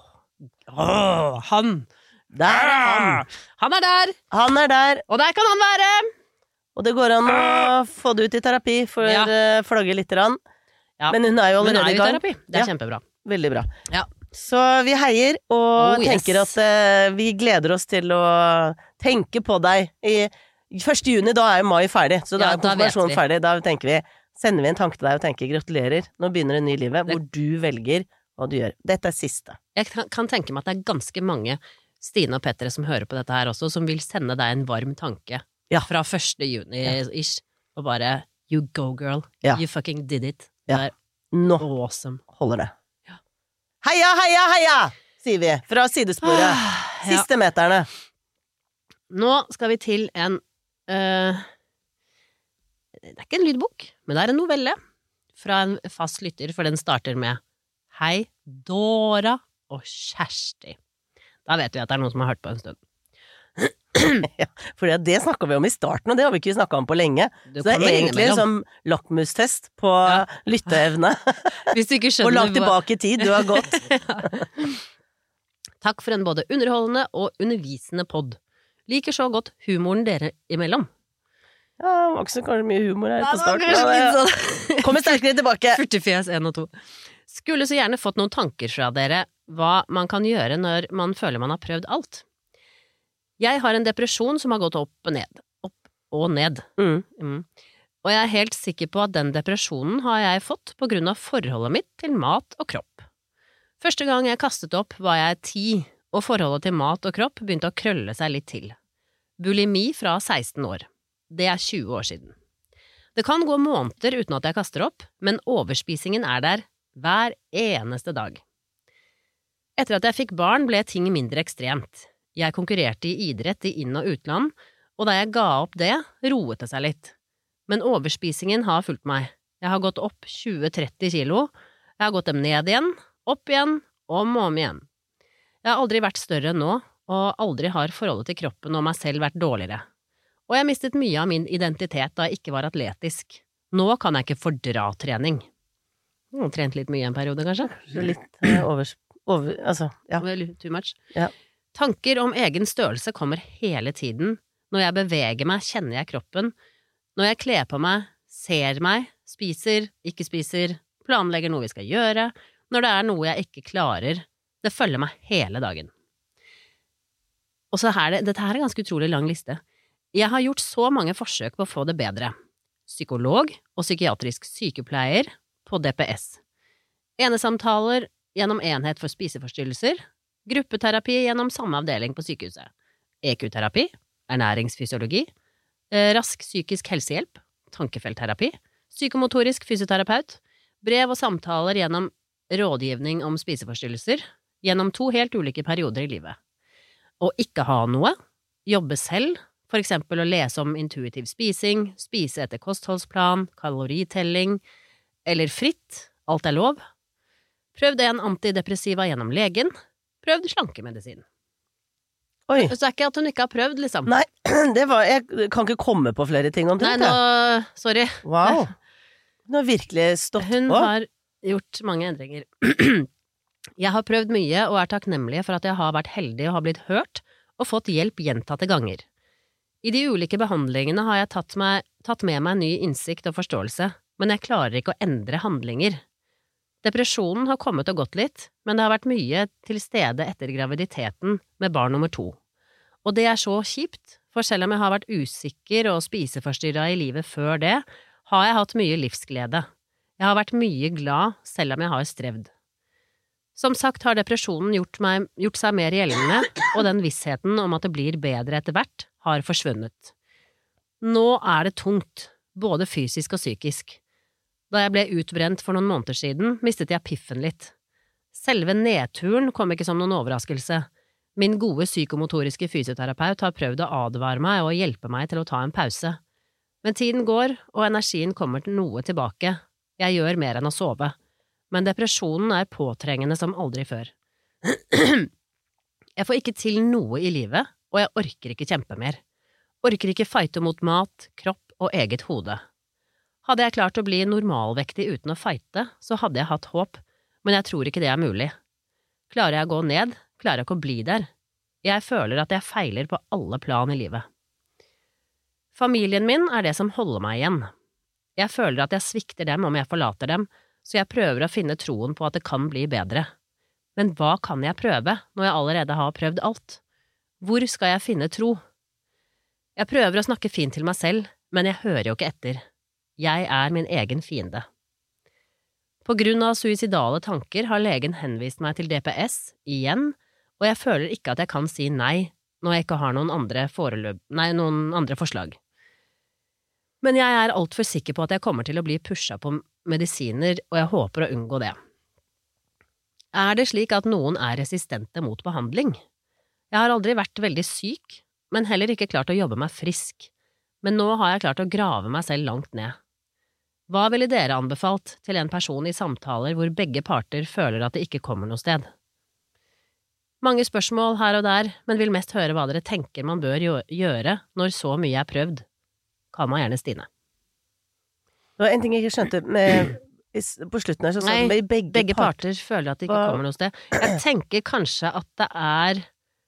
Han! Der han! Han der! Han der! Og der kan han være! Og det går an å få det ut i terapi for flagge litt rann. Ja. Men hun jo allerede i gang. Det er kjempebra. Veldig bra. Ja. Så vi heier og tenker at vi gleder oss til å tenke på deg i 1. juni, da jo mai ferdig, så da konfirmasjonen ferdig. Da tenker vi, sender vi en tanke til deg og tenker gratulerer, nå begynner det nye livet, hvor du velger hva du gjør. Dette siste. Jeg kan tenke meg at det ganske mange Stine og Petter som hører på dette her også, som vil sende deg en varm tanke fra 1. juni-ish, og bare you go girl, you fucking did it. Det nå awesome. Holder det. Heia, heia, heia, sier vi fra sidesporet. Siste meterne. Nå skal vi til en det ikke en lydbok, men det en novelle fra en fast lytter, for den starter med Hei, Dora og Kjersti. Da vet vi at det noen som har hørt på en stund. For det snakket vi om i starten, og det har vi ikke snakket om på lenge. Så det egentlig som lakmustest på lytteevne. Hvis du ikke skjønner hvor langt tilbake i tid du har gått. Takk for en både underholdende og undervisende podd. Liker så godt humoren dere imellom. Ja, det var ikke så kanskje mye humor her på starten. Kommer sterkere tilbake. Furtefjes 1 og 2. Skulle så gjerne fått noen tanker fra dere hva man kan gjøre når man føler man har prøvd alt. Jeg har en depresjon som har gått opp og ned. Opp og ned. Og jeg helt sikker på at den depresjonen har jeg fått på grunn av forholdet mitt til mat og kropp. Første gang jeg kastet opp var jeg 10, og forholdet til mat og kropp begynte å krølle seg litt til. Bulimi fra 16 år. Det 20 år siden. Det kan gå måneder uten at jeg kaster opp, men overspisingen der hver eneste dag. Etter at jeg fikk barn ble ting mindre ekstremt. Jeg konkurrerte i idrett i inn- og utland, og da jeg ga opp det, roet det seg litt. Men overspisingen har fulgt meg. Jeg har gått opp 20-30 kilo, jeg har gått dem ned igjen, opp igjen, om og om igjen. Jeg har aldri vært større enn nå, og aldri har forholdet til kroppen og meg selv vært dårligere. Og jeg mistet mye av min identitet da jeg ikke var atletisk. Nå kan jeg ikke fordra trening. Trent litt mye en periode, kanskje? Litt altså, Too much. Ja. Tanker om egen størrelse kommer hele tiden. Når jeg beveger meg, kjenner jeg kroppen. Når jeg kler på meg, ser meg, spiser, ikke spiser, planlegger noe vi skal gjøre, når det noe jeg ikke klarer, det følger meg hele dagen. Og så dette her en ganske utrolig lang liste. Jeg har gjort så mange forsøk på å få det bedre. Psykolog og psykiatrisk sykepleier på DPS. Enesamtaler gjennom enhet for spiseforstyrrelser, gruppeterapi gjennom samme avdeling på sykehuset, EQ-terapi, ernæringsfysiologi, rask psykisk helsehjelp, tankefeltterapi, psykomotorisk fysioterapeut, brev og samtaler gjennom rådgivning om spiseforstyrrelser, gjennom 2 helt ulike perioder i livet. Å ikke ha noe, jobbe selv, for eksempel å lese om intuitiv spising, spise etter kostholdsplan, kaloritelling, eller fritt, alt lov. Prøvde en antidepressiva gjennom legen, prøvd slankemedisin. Oi. Så det ikke at hun ikke har prøvd, liksom. Nei, jeg kan ikke komme på flere ting om det. Nei, sorry. Wow. Hun har virkelig stått på. Hun har gjort mange endringer. Jeg har prøvd mye og takknemlig for at jeg har vært heldig og har blitt hørt og fått hjelp gjentatte ganger. I de ulike behandlingene har jeg tatt med meg ny innsikt og forståelse, men jeg klarer ikke å endre handlinger. Depresjonen har kommet og gått litt, men det har vært mye til stede etter graviditeten med barn nummer 2. Og det så kjipt, for selv om jeg har vært usikker og spiseforstyrret i livet før det, har jeg hatt mye livsglede. Jeg har vært mye glad selv om jeg har strevd. Som sagt har depresjonen gjort seg mer gjeldende, og den vissheten om at det blir bedre etter hvert har forsvunnet. Nå det tungt, både fysisk og psykisk. Da jeg ble utbrent for noen måneder siden, mistet jeg piffen litt. Selve nedturen kom ikke som noen overraskelse. Min gode psykomotoriske fysioterapeut har prøvd å advare meg og hjelpe meg til å ta en pause. Men tiden går, og energien kommer til noe tilbake. Jeg gjør mer enn å sove. Men depresjonen påtrengende som aldri før. Jeg får ikke til noe i livet, og jeg orker ikke kjempe mer. Orker ikke fighte mot mat, kropp og eget hode. Hadde jeg klart å bli normalvektig uten å fighte, så hadde jeg hatt håp, men jeg tror ikke det mulig. Klarer jeg å gå ned, klarer jeg ikke å bli der. Jeg føler at jeg feiler på alle plan i livet. Familien min det som holder meg igjen. Jeg føler at jeg svikter dem om jeg forlater dem, så jeg prøver å finne troen på at det kan bli bedre. Men hva kan jeg prøve når jeg allerede har prøvd alt? Hvor skal jeg finne tro? Jeg prøver å snakke fint til meg selv, men jeg hører jo ikke etter. Jeg er min egen fiende. På grunn av suicidale tanker har legen henvist meg til DPS igjen, og jeg føler ikke at jeg kan si nei når jeg ikke har noen andre forslag. Men jeg er alt for sikker på at jeg kommer til å bli pushet på medisiner, og jeg håper å unngå det. Er det slik at noen er resistente mot behandling? Jeg har aldri vært veldig syk, men heller ikke klart å jobbe meg frisk. Men nå har jeg klart å grave meg selv langt ned. Hva ville dere anbefalt til en person i samtaler hvor begge parter føler at det ikke kommer noe sted? Mange spørsmål her og der, men vil mest høre hva dere tenker man bør gjøre når så mye er prøvd. Kall meg gjerne Stine. Det var en ting jeg ikke skjønte på slutten her, så sa du begge parter føler at det ikke kommer noe sted. Jeg tenker kanskje at det er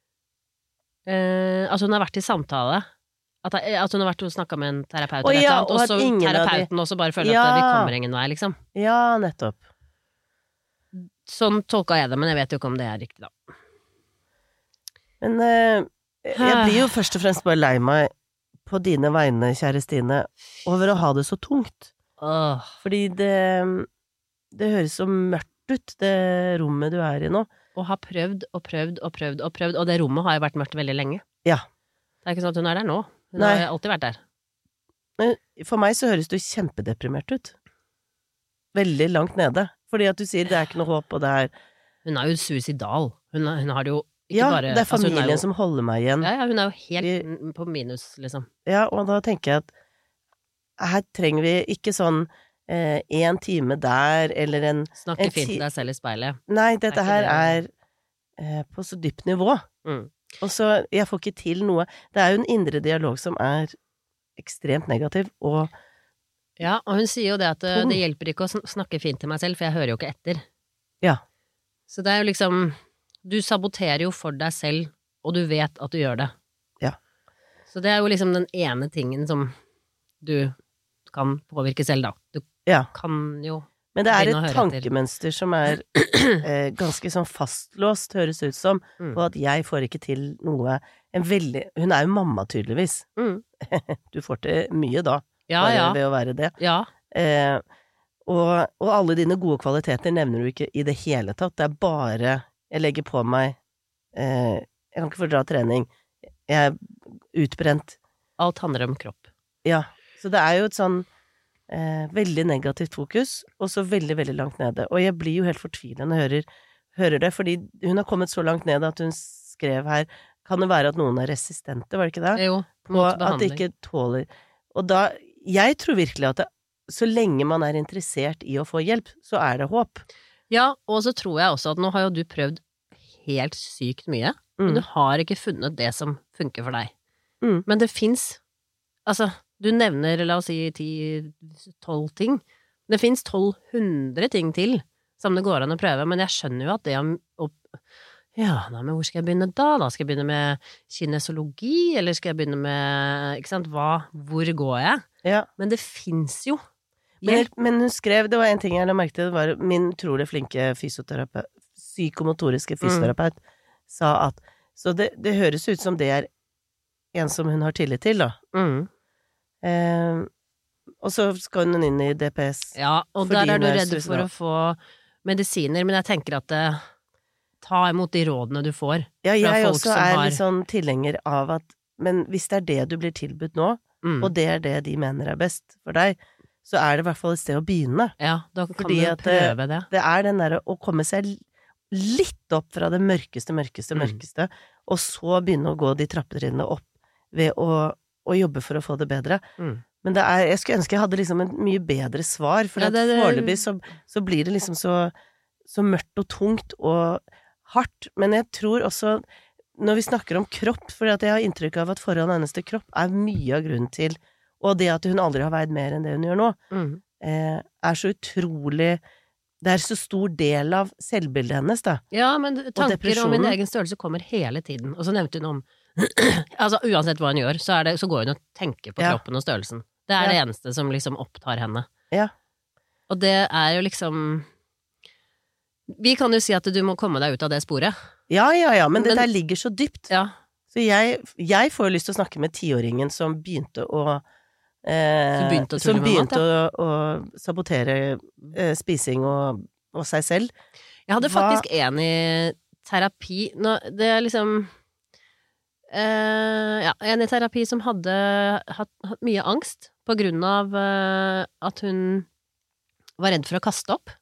altså hun har vært i samtale altså hun har vært og snakket med en terapeut eller et eller annet, og så terapeuten også bare føler at vi kommer ingen vei, liksom. Ja, nettopp. Sånn tolka jeg det, men jeg vet jo ikke om det er riktig, da. Men jeg blir jo først og fremst bare lei meg på dine vegne, kjære Stine, over å ha det så tungt. Fordi det høres så mørkt ut, det rommet du er i nå. Og har prøvd, og det rommet har jo vært mørkt veldig lenge. Ja. Det er ikke sånn at hun er der nå. Hun har alltid vært der. Men for meg så høres du kjempedeprimert ut. Veldig langt nede. Fordi at du sier det er ikke noe håp, og det er... Hun er jo suicidal. Hun har jo ikke bare... Ja, det er familien som holder meg igjen. Ja, hun er jo helt på minus, liksom. Ja, og da tenker jeg at her trenger vi ikke sånn en time der, eller en... Snakke fint til deg selv i speilet. Nei, dette her er på så dypt nivå. Og så, jeg får ikke til noe. Det er jo en indre dialog som er ekstremt negativ, og... Ja, og hun sier jo det at det hjelper ikke å snakke fint til meg selv, for jeg hører jo ikke etter. Ja. Så det er jo liksom... Du saboterer jo for deg selv, og du vet at du gjør det. Ja. Så det er jo liksom den ene tingen som du kan påvirke selv, da. Du kan jo... Men det er et tankemønster som er ganske sånn fastlåst, høres ut som, på at jeg får ikke til noe hun er jo mamma, tydeligvis. Du får til mye da, bare ved å være det. Ja. Og alle dine gode kvaliteter nevner du ikke i det hele tatt. Det er bare jeg legger på meg jeg kan ikke fordra trening. Jeg er utbrent. Alt handler om kropp. Ja, så det er jo et sånn veldig negativt fokus, og så veldig, veldig langt nede. Og jeg blir jo helt fortvilet når jeg hører det, fordi hun har kommet så langt ned at hun skrev her, kan det være at noen er resistente, var det ikke det? Jo, på at de ikke tåler. Og da, jeg tror virkelig at så lenge man er interessert i å få hjelp, så er det håp. Ja, og så tror jeg også at nå har jo du prøvd helt sykt mye, og du har ikke funnet det som funker for deg. Men det finnes, altså, du nevner, la oss si, 10-12 ting. Det finnes 1200 ting til som det går an å prøve, men jeg skjønner jo at det men hvor skal jeg begynne da? Da skal jeg begynne med kinesologi, eller skal jeg begynne med, ikke sant, hvor går jeg? Ja. Men det finnes jo. Men hun skrev, det var en ting jeg la merke til, det var min utrolig flinke psykomotoriske fysioterapeut, sa at, så det høres ut som det er en som hun har tillit til, da. Og så skal hun inn i DPS. Ja, og der er du redd for å få medisiner, men jeg tenker at ta imot de rådene du får. Ja, jeg også er litt sånn tilhenger av at, men hvis det er det du blir tilbudt nå, og det er det de mener er best for deg, så er det i hvert fall et sted å begynne. Ja, da kan du prøve det. Det er den der å komme seg litt opp fra det mørkeste, og så begynne å gå de trappetrinnene opp ved å jobbe for å få det bedre. Men jeg skulle ønske jeg hadde liksom en mye bedre svar, for foreløpig så blir det liksom så mørkt og tungt og hardt. Men jeg tror også, når vi snakker om kropp, for jeg har inntrykk av at forholdet hennes til kropp er mye av grunnen til, og det at hun aldri har veid mer enn det hun gjør nå, er så utrolig, det er så stor del av selvbildet hennes, da. Ja, men tanker om min egen størrelse kommer hele tiden, og så nevnte hun om altså uansett hva hun gjør, så går hun og tenker på kroppen og størrelsen. Det er det eneste som liksom opptar henne. Ja. Og det er jo liksom Vi kan jo si at du må komme deg ut av det sporet. Ja, men det der ligger så dypt. Ja. Så jeg får jo lyst til å snakke med 10-åringen som begynte å å sabotere spising og seg selv. Jeg hadde faktisk en i terapi det liksom en i terapi som hadde hatt mye angst på grunn av at hun var redd for å kaste opp.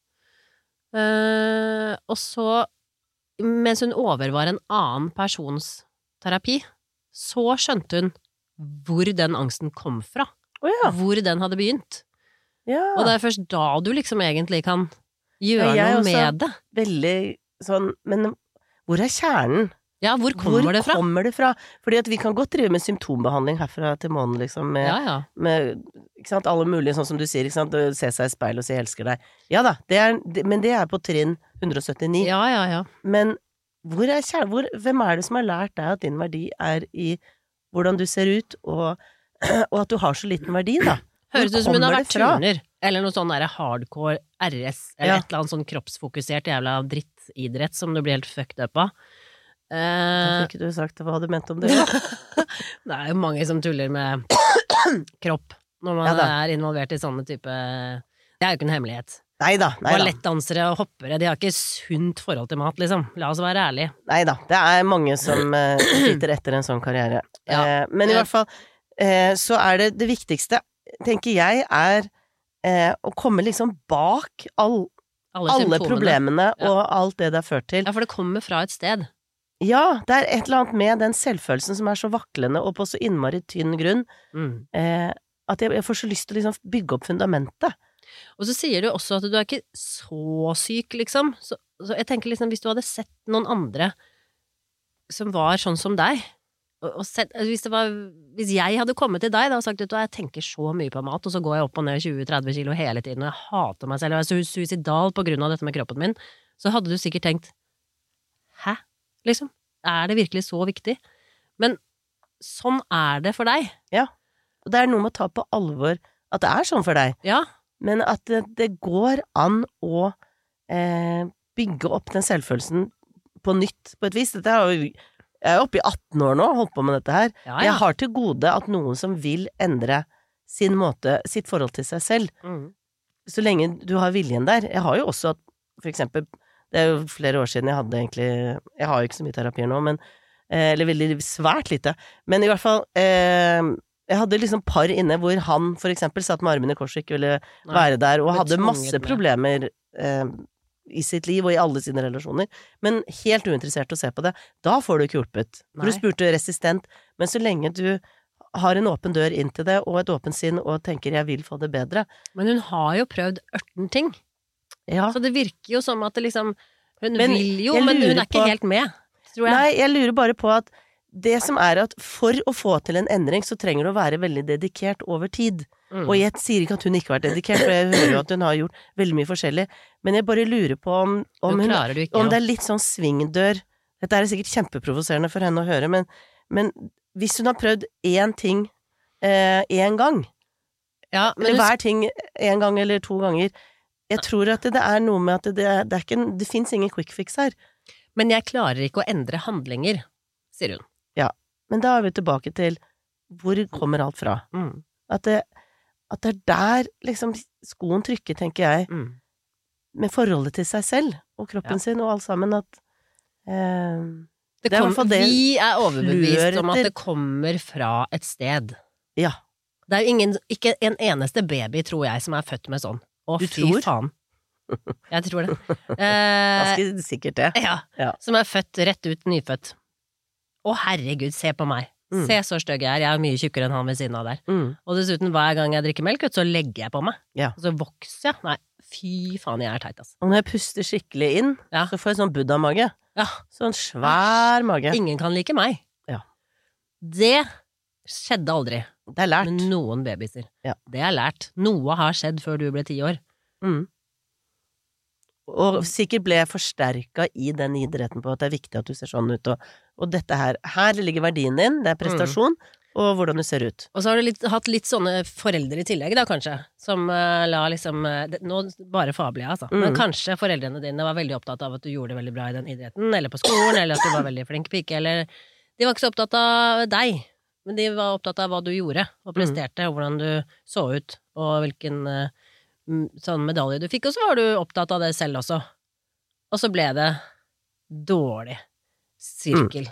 Og så, mens hun overvar en annen persons terapi, så skjønte hun hvor den angsten kom fra. Hvor den hadde begynt. Og det er først da du liksom egentlig kan gjøre noe med det. Veldig sånn, men hvor er kjernen? Ja, hvor kommer det fra? Fordi at vi kan godt drive med symptombehandling herfra til månen, liksom, med ikke sant, alle mulige, sånn som du sier, ikke sant, se seg i speil og si 'jeg elsker deg'. Ja da, men det er på trinn 179. Ja. Men hvor er kjernen? Hvem er det som har lært deg at din verdi er i hvordan du ser ut, og at du har så liten verdi, da? Høres ut som hun har vært turner, eller noe sånn der hardcore RS, eller et eller annet sånn kroppsfokusert jævla drittidrett som du blir helt fucked up av. Da fikk du sagt hva du mente om det. Det er jo mange som tuller med kropp når man er involvert i sånne type. Det er jo ikke en hemmelighet. Neida. Ballettdansere og hoppere, de har ikke sunt forhold til mat, liksom. La oss være ærlige. Neida, det er mange som sitter etter en sånn karriere. Men i hvert fall så er det viktigste, tenker jeg, er å komme liksom bak alle problemene og alt det har ført til. Ja, for det kommer fra et sted. Ja, det er et eller annet med den selvfølelsen som er så vaklende og på så innmari tynn grunn, at jeg får så lyst til å liksom bygge opp fundamentet. Og så sier du også at du er ikke så syk, liksom. Så jeg tenker liksom, hvis du hadde sett noen andre som var sånn som deg, og sett, hvis jeg hadde kommet til deg da og sagt at jeg tenker så mye på mat, og så går jeg opp og ned 20-30 kilo hele tiden, og jeg hater meg selv, og jeg er så suicidal på grunn av dette med kroppen min, så hadde du sikkert tenkt, hæ? Liksom, er det virkelig så viktig? Men sånn er det for deg. Ja, og det er noe med å ta på alvor at det er sånn for deg. Ja. Men at det går an å bygge opp den selvfølelsen på nytt, på et vis. Dette er jo, jeg er oppe i 18 år nå, holdt på med dette her. Ja. Jeg har til gode at noen som vil endre sitt forhold til seg selv, så lenge du har viljen der. Jeg har jo også, for eksempel, det er jo flere år siden jeg har jo ikke så mye terapier nå, men, eller veldig svært lite, men i hvert fall, jeg hadde liksom par inne hvor han for eksempel satt med armen i kors og ikke ville være der, og hadde masse problemer i sitt liv og i alle sine relasjoner, men helt uinteressert å se på det. Da får du ikke hjulpet. For du spurte resistent, men så lenge du har en åpen dør inn til det, og et åpent sinn, og tenker jeg vil få det bedre. Men hun har jo prøvd 18 ting. Ja. Så det virker jo som at det liksom hun vil jo, men hun er ikke helt med, tror jeg. Nei, jeg lurer bare på at det som er at for å få til en endring så trenger du å være veldig dedikert over tid. Og jeg sier ikke at hun ikke har vært dedikert, for jeg hører jo at hun har gjort veldig mye forskjellig, men jeg bare lurer på om det er litt sånn svingdør. Dette er sikkert kjempeprovoserende for henne å høre, men hvis hun har prøvd én ting én gang, eller hver ting én gang eller 2 ganger, jeg tror at det er noe med at det finnes ingen quick fix her. Men jeg klarer ikke å endre handlinger, sier hun. Ja, men da er vi tilbake til hvor kommer alt fra. At det er der liksom skoen trykker, tenker jeg, med forholdet til seg selv og kroppen sin og alt sammen, at vi er overbevist om at det kommer fra et sted. Ja. Det er jo ikke en eneste baby, tror jeg, som er født med sånn. Å, fy faen. Jeg tror det. Ganske sikkert det. Ja. Som er født rett ut nyfødt. Å, herregud, se på meg. Se så stygg jeg er mye tjukkere enn han ved siden av der. Og dessuten, hver gang jeg drikker melk, så legger jeg på meg. Og så vokser jeg. Nei, fy faen, jeg er teit, altså. Og når jeg puster skikkelig inn, så får jeg sånn buddha-mage. Sånn svær mage. Ingen kan like meg. Det skjedde aldri. Det er lært. Med noen babyser. Det er lært. Noe har skjedd før du ble 10 år. Og sikkert ble jeg forsterket i den idretten på at det er viktig at du ser sånn ut, og dette her ligger verdien din, det er prestasjon, og hvordan du ser ut. Og så har du hatt litt sånne foreldre i tillegg da, kanskje, som la liksom, nå bare fabler jeg, altså, men kanskje foreldrene dine var veldig opptatt av at du gjorde det veldig bra i den idretten, eller på skolen, eller at du var veldig flink pike, eller de var ikke så opptatt av deg, men de var opptatt av hva du gjorde, og presterte, og hvordan du så ut, og hvilken sånn medalje du fikk, og så var du opptatt av det selv også. Og så ble det dårlig sirkel.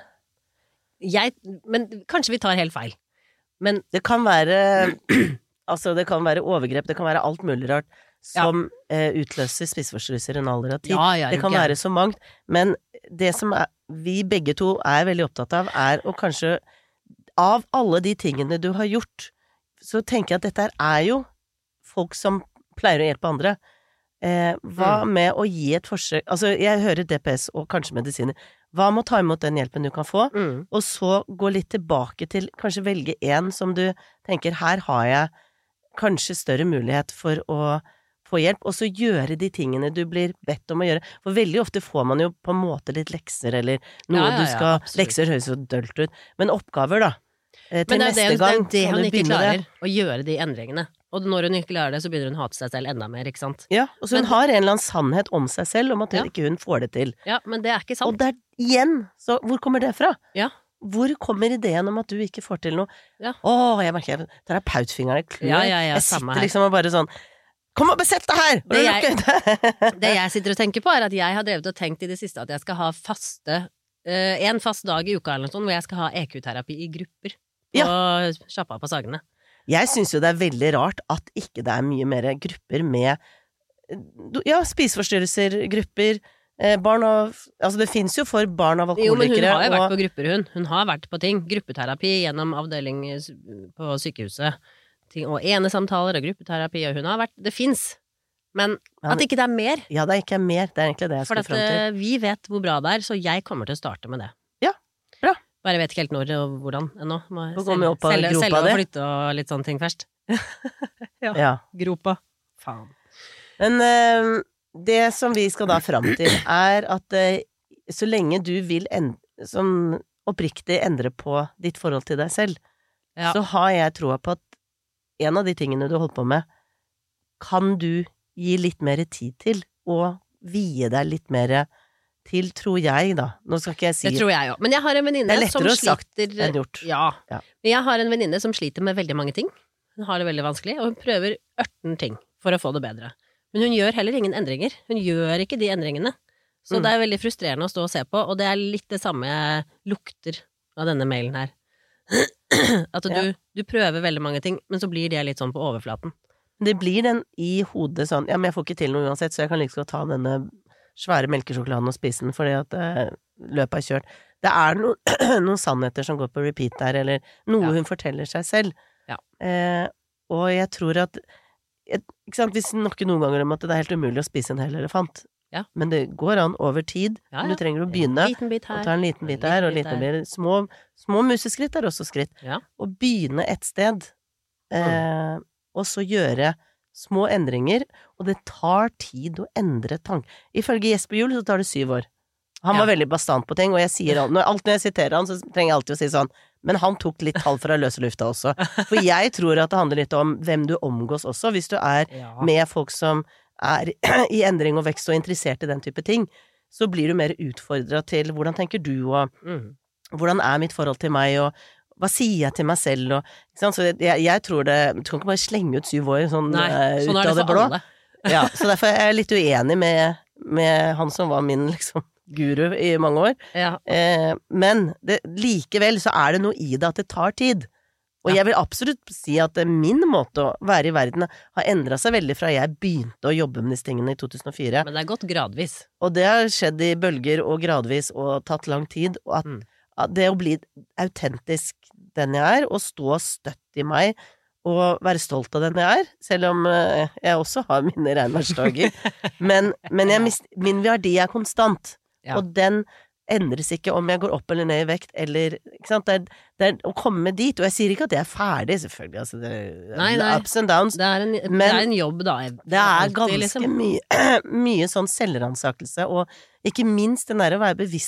Men kanskje vi tar helt feil. Men det kan være altså det kan være overgrep, det kan være alt mulig rart som utløser spiseforstyrrelser i en alder av 10. Det kan være så mangt, men det som vi begge to er veldig opptatt av, er å kanskje av alle de tingene du har gjort, så tenker jeg at dette er jo folk som pleier å hjelpe andre. Hva med å gi et forsøk, altså jeg hører DPS og kanskje medisiner, hva med å ta imot den hjelpen du kan få, og så gå litt tilbake til, kanskje velge en som du tenker, her har jeg kanskje større mulighet for å få hjelp, og så gjøre de tingene du blir bedt om å gjøre, for veldig ofte får man jo på en måte litt lekser, eller noe du skal, lekser høres så dølt ut, men oppgaver da, til neste gang det hun ikke klarer å gjøre de endringene. Og når hun ikke klarer det, så begynner hun å hate seg selv enda mer, ikke sant? Ja, og så hun har en eller annen sannhet om seg selv, om at ikke hun får det til. Ja, men det er ikke sant. Og der igjen, så hvor kommer det fra? Ja. Hvor kommer ideen om at du ikke får til noe? Ja. Jeg merker, terapeutfingerne klør. Jeg sitter liksom og bare sånn, kom og besett deg her! Det jeg sitter og tenker på er at jeg har drevet og tenkt i det siste at jeg skal ha en fast dag i uka eller noe sånt, hvor jeg skal ha EQ-terapi i grupper på Sjappa på Sagene. Jeg synes jo det er veldig rart at ikke det er mye mer grupper med spiseforstyrrelser, grupper, barn av, altså det finnes jo for barn av alkoholikere. Jo, men hun har jo vært på grupper, hun har vært på ting, gruppeterapi gjennom avdeling på sykehuset, og enesamtaler og gruppeterapi, og hun har vært, det finnes, men at ikke det er mer. Ja, det er ikke mer, det er egentlig det jeg skulle frem til. For at vi vet hvor bra det er, så jeg kommer til å starte med det. Ja, bra. Bare vet ikke helt når og hvordan ennå. Selge og flytte og litt sånne ting først. Gropa. Faen. Men det som vi skal da frem til er at så lenge du vil som oppriktig endre på ditt forhold til deg selv, så har jeg troa på at en av de tingene du holdt på med, kan du gi litt mer tid til, og vie deg litt mer til, tror jeg da. Nå skal ikke jeg si... Det tror jeg jo. Men jeg har en venninne som sliter... Det er lettere sagt enn gjort. Ja. Men jeg har en venninne som sliter med veldig mange ting. Hun har det veldig vanskelig, og hun prøver 18 ting for å få det bedre. Men hun gjør heller ingen endringer. Hun gjør ikke de endringene. Så det er veldig frustrerende å stå og se på, og det er litt det samme jeg lukter av denne mailen her. At du prøver veldig mange ting, men så blir det litt sånn på overflaten. Det blir den i hodet sånn, men jeg får ikke til noe uansett, så jeg kan liksom ta denne svære melkesjokoladen og spise den, fordi at løpet er kjørt. Det er noen sannheter som går på repeat der, eller noe hun forteller seg selv. Og jeg tror at, ikke sant, vi snakker noen ganger om at det er helt umulig å spise en hel elefant, men det går an over tid. Du trenger å begynne, og ta en liten bit her, og en liten bit. Små museskritt er også skritt. Og begynne et sted, og så gjøre små endringer, og det tar tid å endre tank. Ifølge Jesper Juhl så tar det 7 år. Han var veldig bastant på ting, og jeg sier når jeg siterer han, så trenger jeg alltid å si sånn, men han tok litt tall fra løse lufta også. For jeg tror at det handler litt om hvem du omgås også, hvis du er med folk som er i endring og vekst og interessert i den type ting, så blir du mer utfordret til hvordan tenker du, og hvordan er mitt forhold til meg, og hva sier jeg til meg selv, og, ikke sant? Så jeg tror det, du kan ikke bare slenge ut 7 år sånn, sånn ut av det blå. Så derfor er jeg litt uenig med han som var min liksom guru i mange år. Men likevel så er det noe i det at det tar tid. Og jeg vil absolutt si at min måte å være i verden har endret seg veldig fra jeg begynte å jobbe med disse tingene i 2004. Men det er gått gradvis. Og det har skjedd i bølger og gradvis og tatt lang tid, og at det å bli autentisk den jeg er, og stå støtt i meg, og være stolt av den jeg er, selv om jeg også har mine regnværsdager. Men min verdi er konstant, og den endres ikke om jeg går opp eller ned i vekt, eller, ikke sant, det er å komme dit, og jeg sier ikke at jeg er ferdig, selvfølgelig, altså, det er ups and downs, det er en jobb da. Det er ganske mye sånn selvransakelse, og ikke minst den der å være bevisst på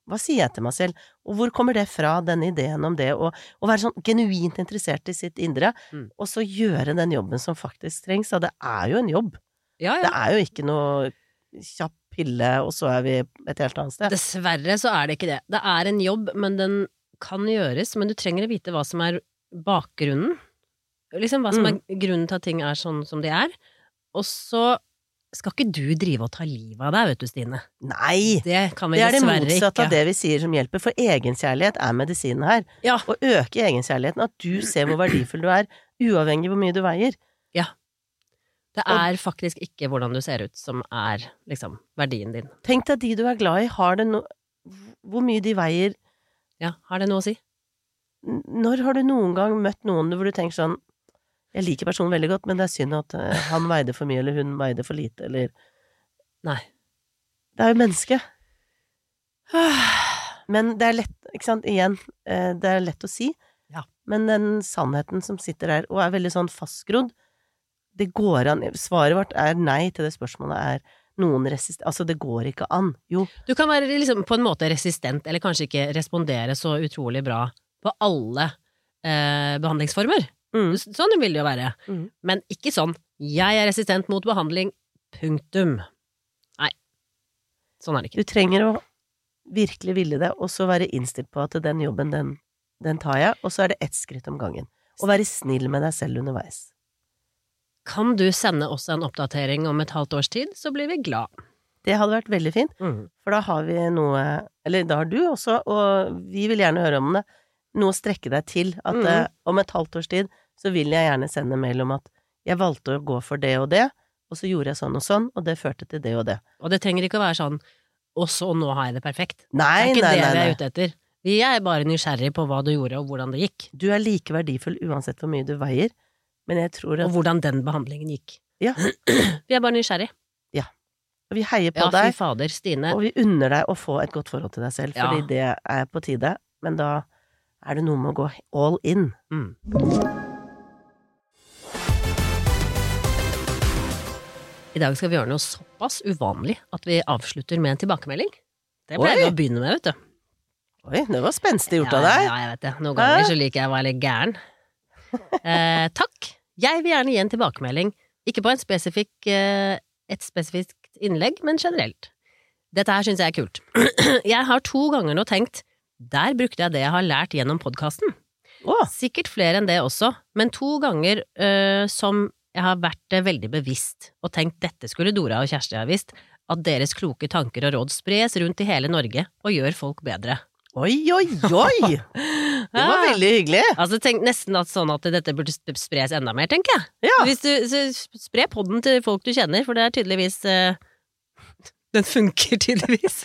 Hva sier jeg til meg selv? Og hvor kommer det fra, denne ideen om det, og være sånn genuint interessert i sitt indre, og så gjøre den jobben som faktisk trengs, og det jo en jobb. Ja. Det jo ikke noe kjapp pille, og så vi et helt annet sted. Dessverre så det ikke det. Det en jobb, men den kan gjøres, men du trenger å vite hva som bakgrunnen. Liksom hva som grunnen til at ting sånn som de og så skal ikke du drive og ta livet av deg, vet du, Stine? Nei! Det kan vi det dessverre ikke. Det motsatte av det vi sier som hjelper, for egenkjærlighet medisinen her. Ja. Å øke egenkjærligheten, at du ser hvor verdifull du uavhengig hvor mye du veier. Ja. Det faktisk ikke hvordan du ser ut som liksom verdien din. Tenk deg de du glad i, har det hvor mye de veier. Ja, har det noe å si? Når har du noen gang møtt noen hvor du tenker sånn, jeg liker personen veldig godt, men det synd at han veide for mye, eller hun veide for lite, eller... Nei. Det jo menneske. Men det lett, ikke sant, igjen, det lett å si, men den sannheten som sitter der, og veldig sånn fastgrodd, det går an, svaret vårt nei til det spørsmålet noen resistent, altså det går ikke an, jo. Du kan være liksom på en måte resistent, eller kanskje ikke respondere så utrolig bra på alle behandlingsformer. Sånn vil det jo være. Men ikke sånn, jeg resistent mot behandling, punktum. Nei, sånn det ikke. Du trenger å virkelig ville det, og så være innstilt på at den jobben, den tar jeg, og så det ett skritt om gangen. Og være snill med deg selv underveis. Kan du sende oss en oppdatering om et halvt års tid, så blir vi glad. Det hadde vært veldig fint, for da har vi noe, eller da har du også, og vi vil gjerne høre om det, noe å strekke deg til, at om et halvt års tid, så vil jeg gjerne sende mail om at jeg valgte å gå for det, og så gjorde jeg sånn, og det førte til det og det. Og det trenger ikke å være sånn, og så nå har jeg det perfekt. Nei, det ikke det vi ute etter. Vi bare nysgjerrig på hva du gjorde, og hvordan det gikk. Du like verdifull uansett hvor mye du veier, men jeg tror at... Og hvordan den behandlingen gikk. Ja. Vi bare nysgjerrig. Ja. Og vi heier på deg. Ja, fy fader, Stine. Og vi unner deg å få et godt forhold til deg selv, fordi det på tide, men da det noe med å gå all in. I dag skal vi gjøre noe såpass uvanlig at vi avslutter med en tilbakemelding. Det pleier vi å begynne med, vet du. Oi, det var spenstig gjort av deg. Ja, jeg vet det. Noen ganger så liker jeg å være litt gæren. Takk. Jeg vil gjerne gi en tilbakemelding, ikke på et spesifikt innlegg, men generelt. Dette her synes jeg kult. Jeg har 2 ganger nå tenkt, der brukte jeg det jeg har lært gjennom podcasten. Sikkert flere enn det også, men 2 ganger som jeg har vært veldig bevisst og tenkt dette skulle Dora og Kjersti ha visst, at deres kloke tanker og råd spres rundt i hele Norge og gjør folk bedre. Oi, oi, oi! Det var veldig hyggelig. Altså, tenk nesten sånn at dette burde spres enda mer, tenker jeg. Ja. Hvis du spre podden til folk du kjenner, for det tydeligvis den funker tydeligvis.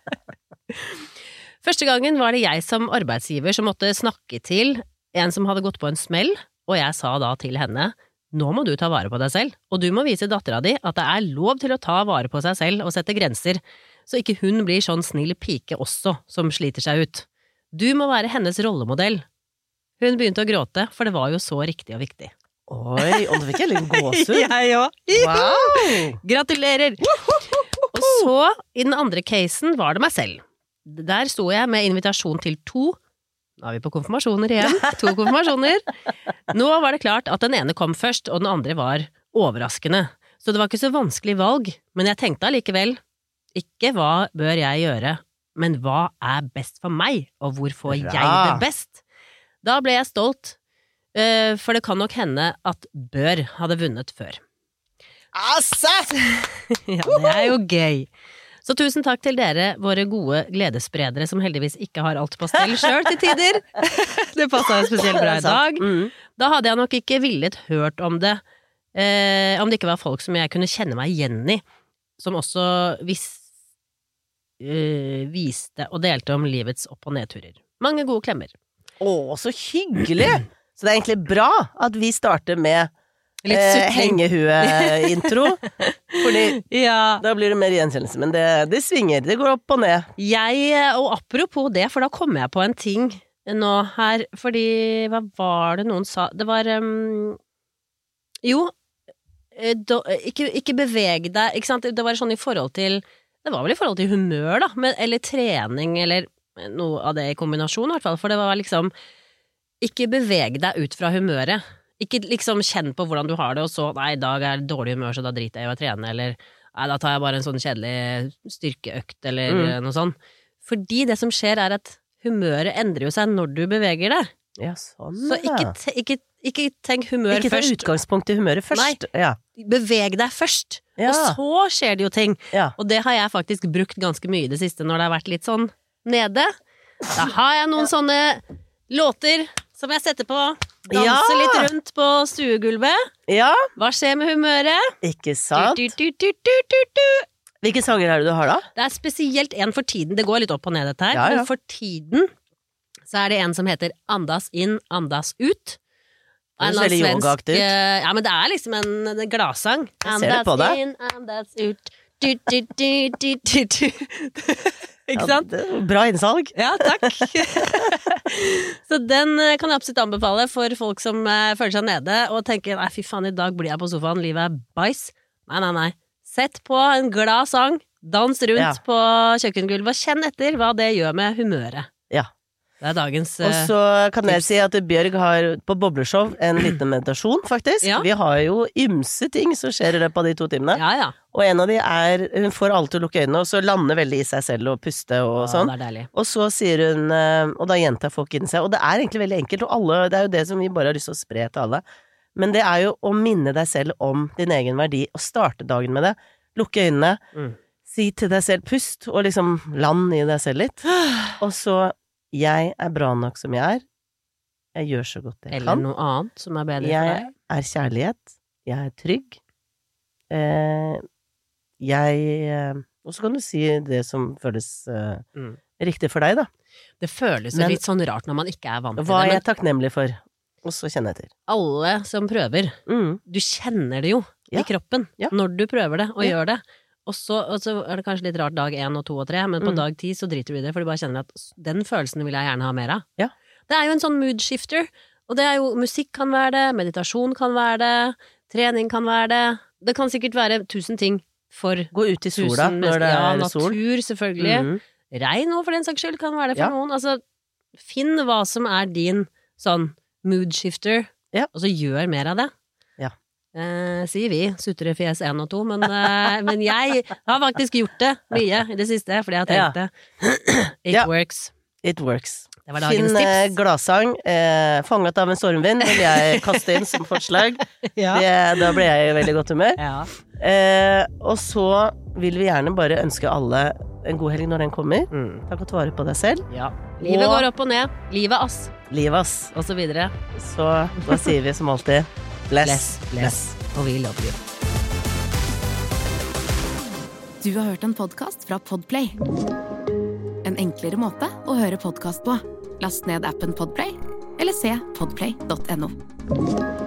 Første gangen var det jeg som arbeidsgiver som måtte snakke til en som hadde gått på en smell, og jeg sa da til henne, nå må du ta vare på deg selv, og du må vise dattera di at det lov til å ta vare på seg selv og sette grenser, så ikke hun blir sånn snill pike også, som sliter seg ut. Du må være hennes rollemodell. Hun begynte å gråte, for det var jo så riktig og viktig. Oi, og nå fikk jeg litt gåsehud. Jeg også. Wow! Gratulerer! Og så, i den andre casen, var det meg selv. Der sto jeg med invitasjon til 2. Nå vi på konfirmasjoner igjen. 2 konfirmasjoner. Nå var det klart at den ene kom først, og den andre var overraskende. Så det var ikke så vanskelig valg, men jeg tenkte allikevel, ikke hva bør jeg gjøre, men hva best for meg, og hvor får jeg det best? Da ble jeg stolt, for det kan nok hende at bør hadde vunnet før. Altså! Ja, det jo gøy. Så tusen takk til dere, våre gode gledesspredere, som heldigvis ikke har alt på stell selv til tider. Det passet jo spesielt bra i dag. Da hadde jeg nok ikke villet hørt om det, om det ikke var folk som jeg kunne kjenne meg igjen i, som også viste og delte om livets opp- og nedturer. Mange gode klemmer. Å, så hyggelig! Så det egentlig bra at vi starter med hengehue-intro, fordi da blir det mer gjenkjennelse, men det svinger, det går opp og ned. Og apropos det, for da kom jeg på en ting nå her, fordi, hva var det noen sa? Det var, ikke beveg deg, ikke sant? Det var sånn i forhold til det var vel i forhold til humør da, eller trening, eller noe av det i kombinasjon i hvert fall, for det var liksom, ikke beveg deg ut fra humøret, ikke liksom kjenn på hvordan du har det, og så, nei, i dag det dårlig humør, så da driter jeg i å trene, eller nei, da tar jeg bare en sånn kjedelig styrkeøkt, eller noe sånt. Fordi det som skjer at humøret endrer jo seg når du beveger deg. Ja, sånn. Så ikke tenk humør først. Ikke ta utgangspunkt i humøret først. Nei, beveg deg først. Og så skjer det jo ting. Og det har jeg faktisk brukt ganske mye i det siste når det har vært litt sånn nede. Da har jeg noen sånne låter som jeg setter på. Danser litt rundt på stuegulvet. Hva skjer med humøret? Ikke sant? Hvilke sanger er det du har da? Det er spesielt en for tiden. Det går litt opp og ned dette her. Men for tiden så er det en som heter Andas inn, andas ut. Det er veldig yogaaktig. Ja, men det er liksom en gladsang. Jeg ser det på deg. Andas inn, andas ut. Ikke sant? Bra innsalg. Ja, takk. Så den kan jeg absolutt anbefale for folk som føler seg nede og tenker, nei fy faen, i dag blir jeg på sofaen, livet er bæsj. Nei. Sett på en glad sang, dans rundt på kjøkkengulvet, og kjenn etter hva det gjør med humøret. Det er dagens Og så kan jeg si at Bjørg har på Bobleshow en liten meditasjon, faktisk. Vi har jo ymse ting som skjer i løpet av de 2 timene. Og en av de hun får alle til å lukke øynene, og så lande veldig i seg selv og puste og sånn. Det er deilig. Og så sier hun, og da gjentar folk inni seg, og det er egentlig veldig enkelt, og alle, det er jo det som vi bare har lyst til å spre til alle. Men det er jo å minne deg selv om din egen verdi, og starte dagen med det. Lukke øynene, si til deg selv pust, og liksom land i deg selv litt. Og så jeg er bra nok som jeg gjør så godt jeg kan. Eller noe annet som er bedre for deg. Jeg er kjærlighet, jeg er trygg, og så kan du si det som føles riktig for deg da. Det føles jo litt sånn rart når man ikke er vant til det. Hva er jeg takknemlig for? Og så kjenner jeg til. Alle som prøver, du kjenner det jo i kroppen når du prøver det og gjør det. Og så er det kanskje litt rart dag 1 og 2 og 3, men på dag 10 så driter du i det, for du bare kjenner at den følelsen vil jeg gjerne ha mer av. Det er jo en sånn mood shifter, og det er jo, musikk kan være det, meditasjon kan være det, trening kan være det, det kan sikkert være 1000 ting for gå ut i sola når det er sol. Natur selvfølgelig, regn og for den saks skyld kan være det for noen, altså finn hva som er din sånn mood shifter, og så gjør mer av det. Sier vi, sutrefjes 1 og 2, men jeg har faktisk gjort det mye i det siste, fordi jeg har tenkt det. It works. Det var dagens tips. Finn gladsang, fanget av en stormvind, vil jeg kaste inn som forslag. Da ble jeg i veldig godt humør. Og så vil vi gjerne bare ønske alle en god helg når den kommer. Ta godt vare på deg selv. Livet går opp og ned. Livet ass. Og så videre. Så da sier vi som alltid bless. Og vi love you. Du har hørt en podcast fra Podplay. En enklere måte å høre podcast på. Last ned appen Podplay, eller se podplay.no.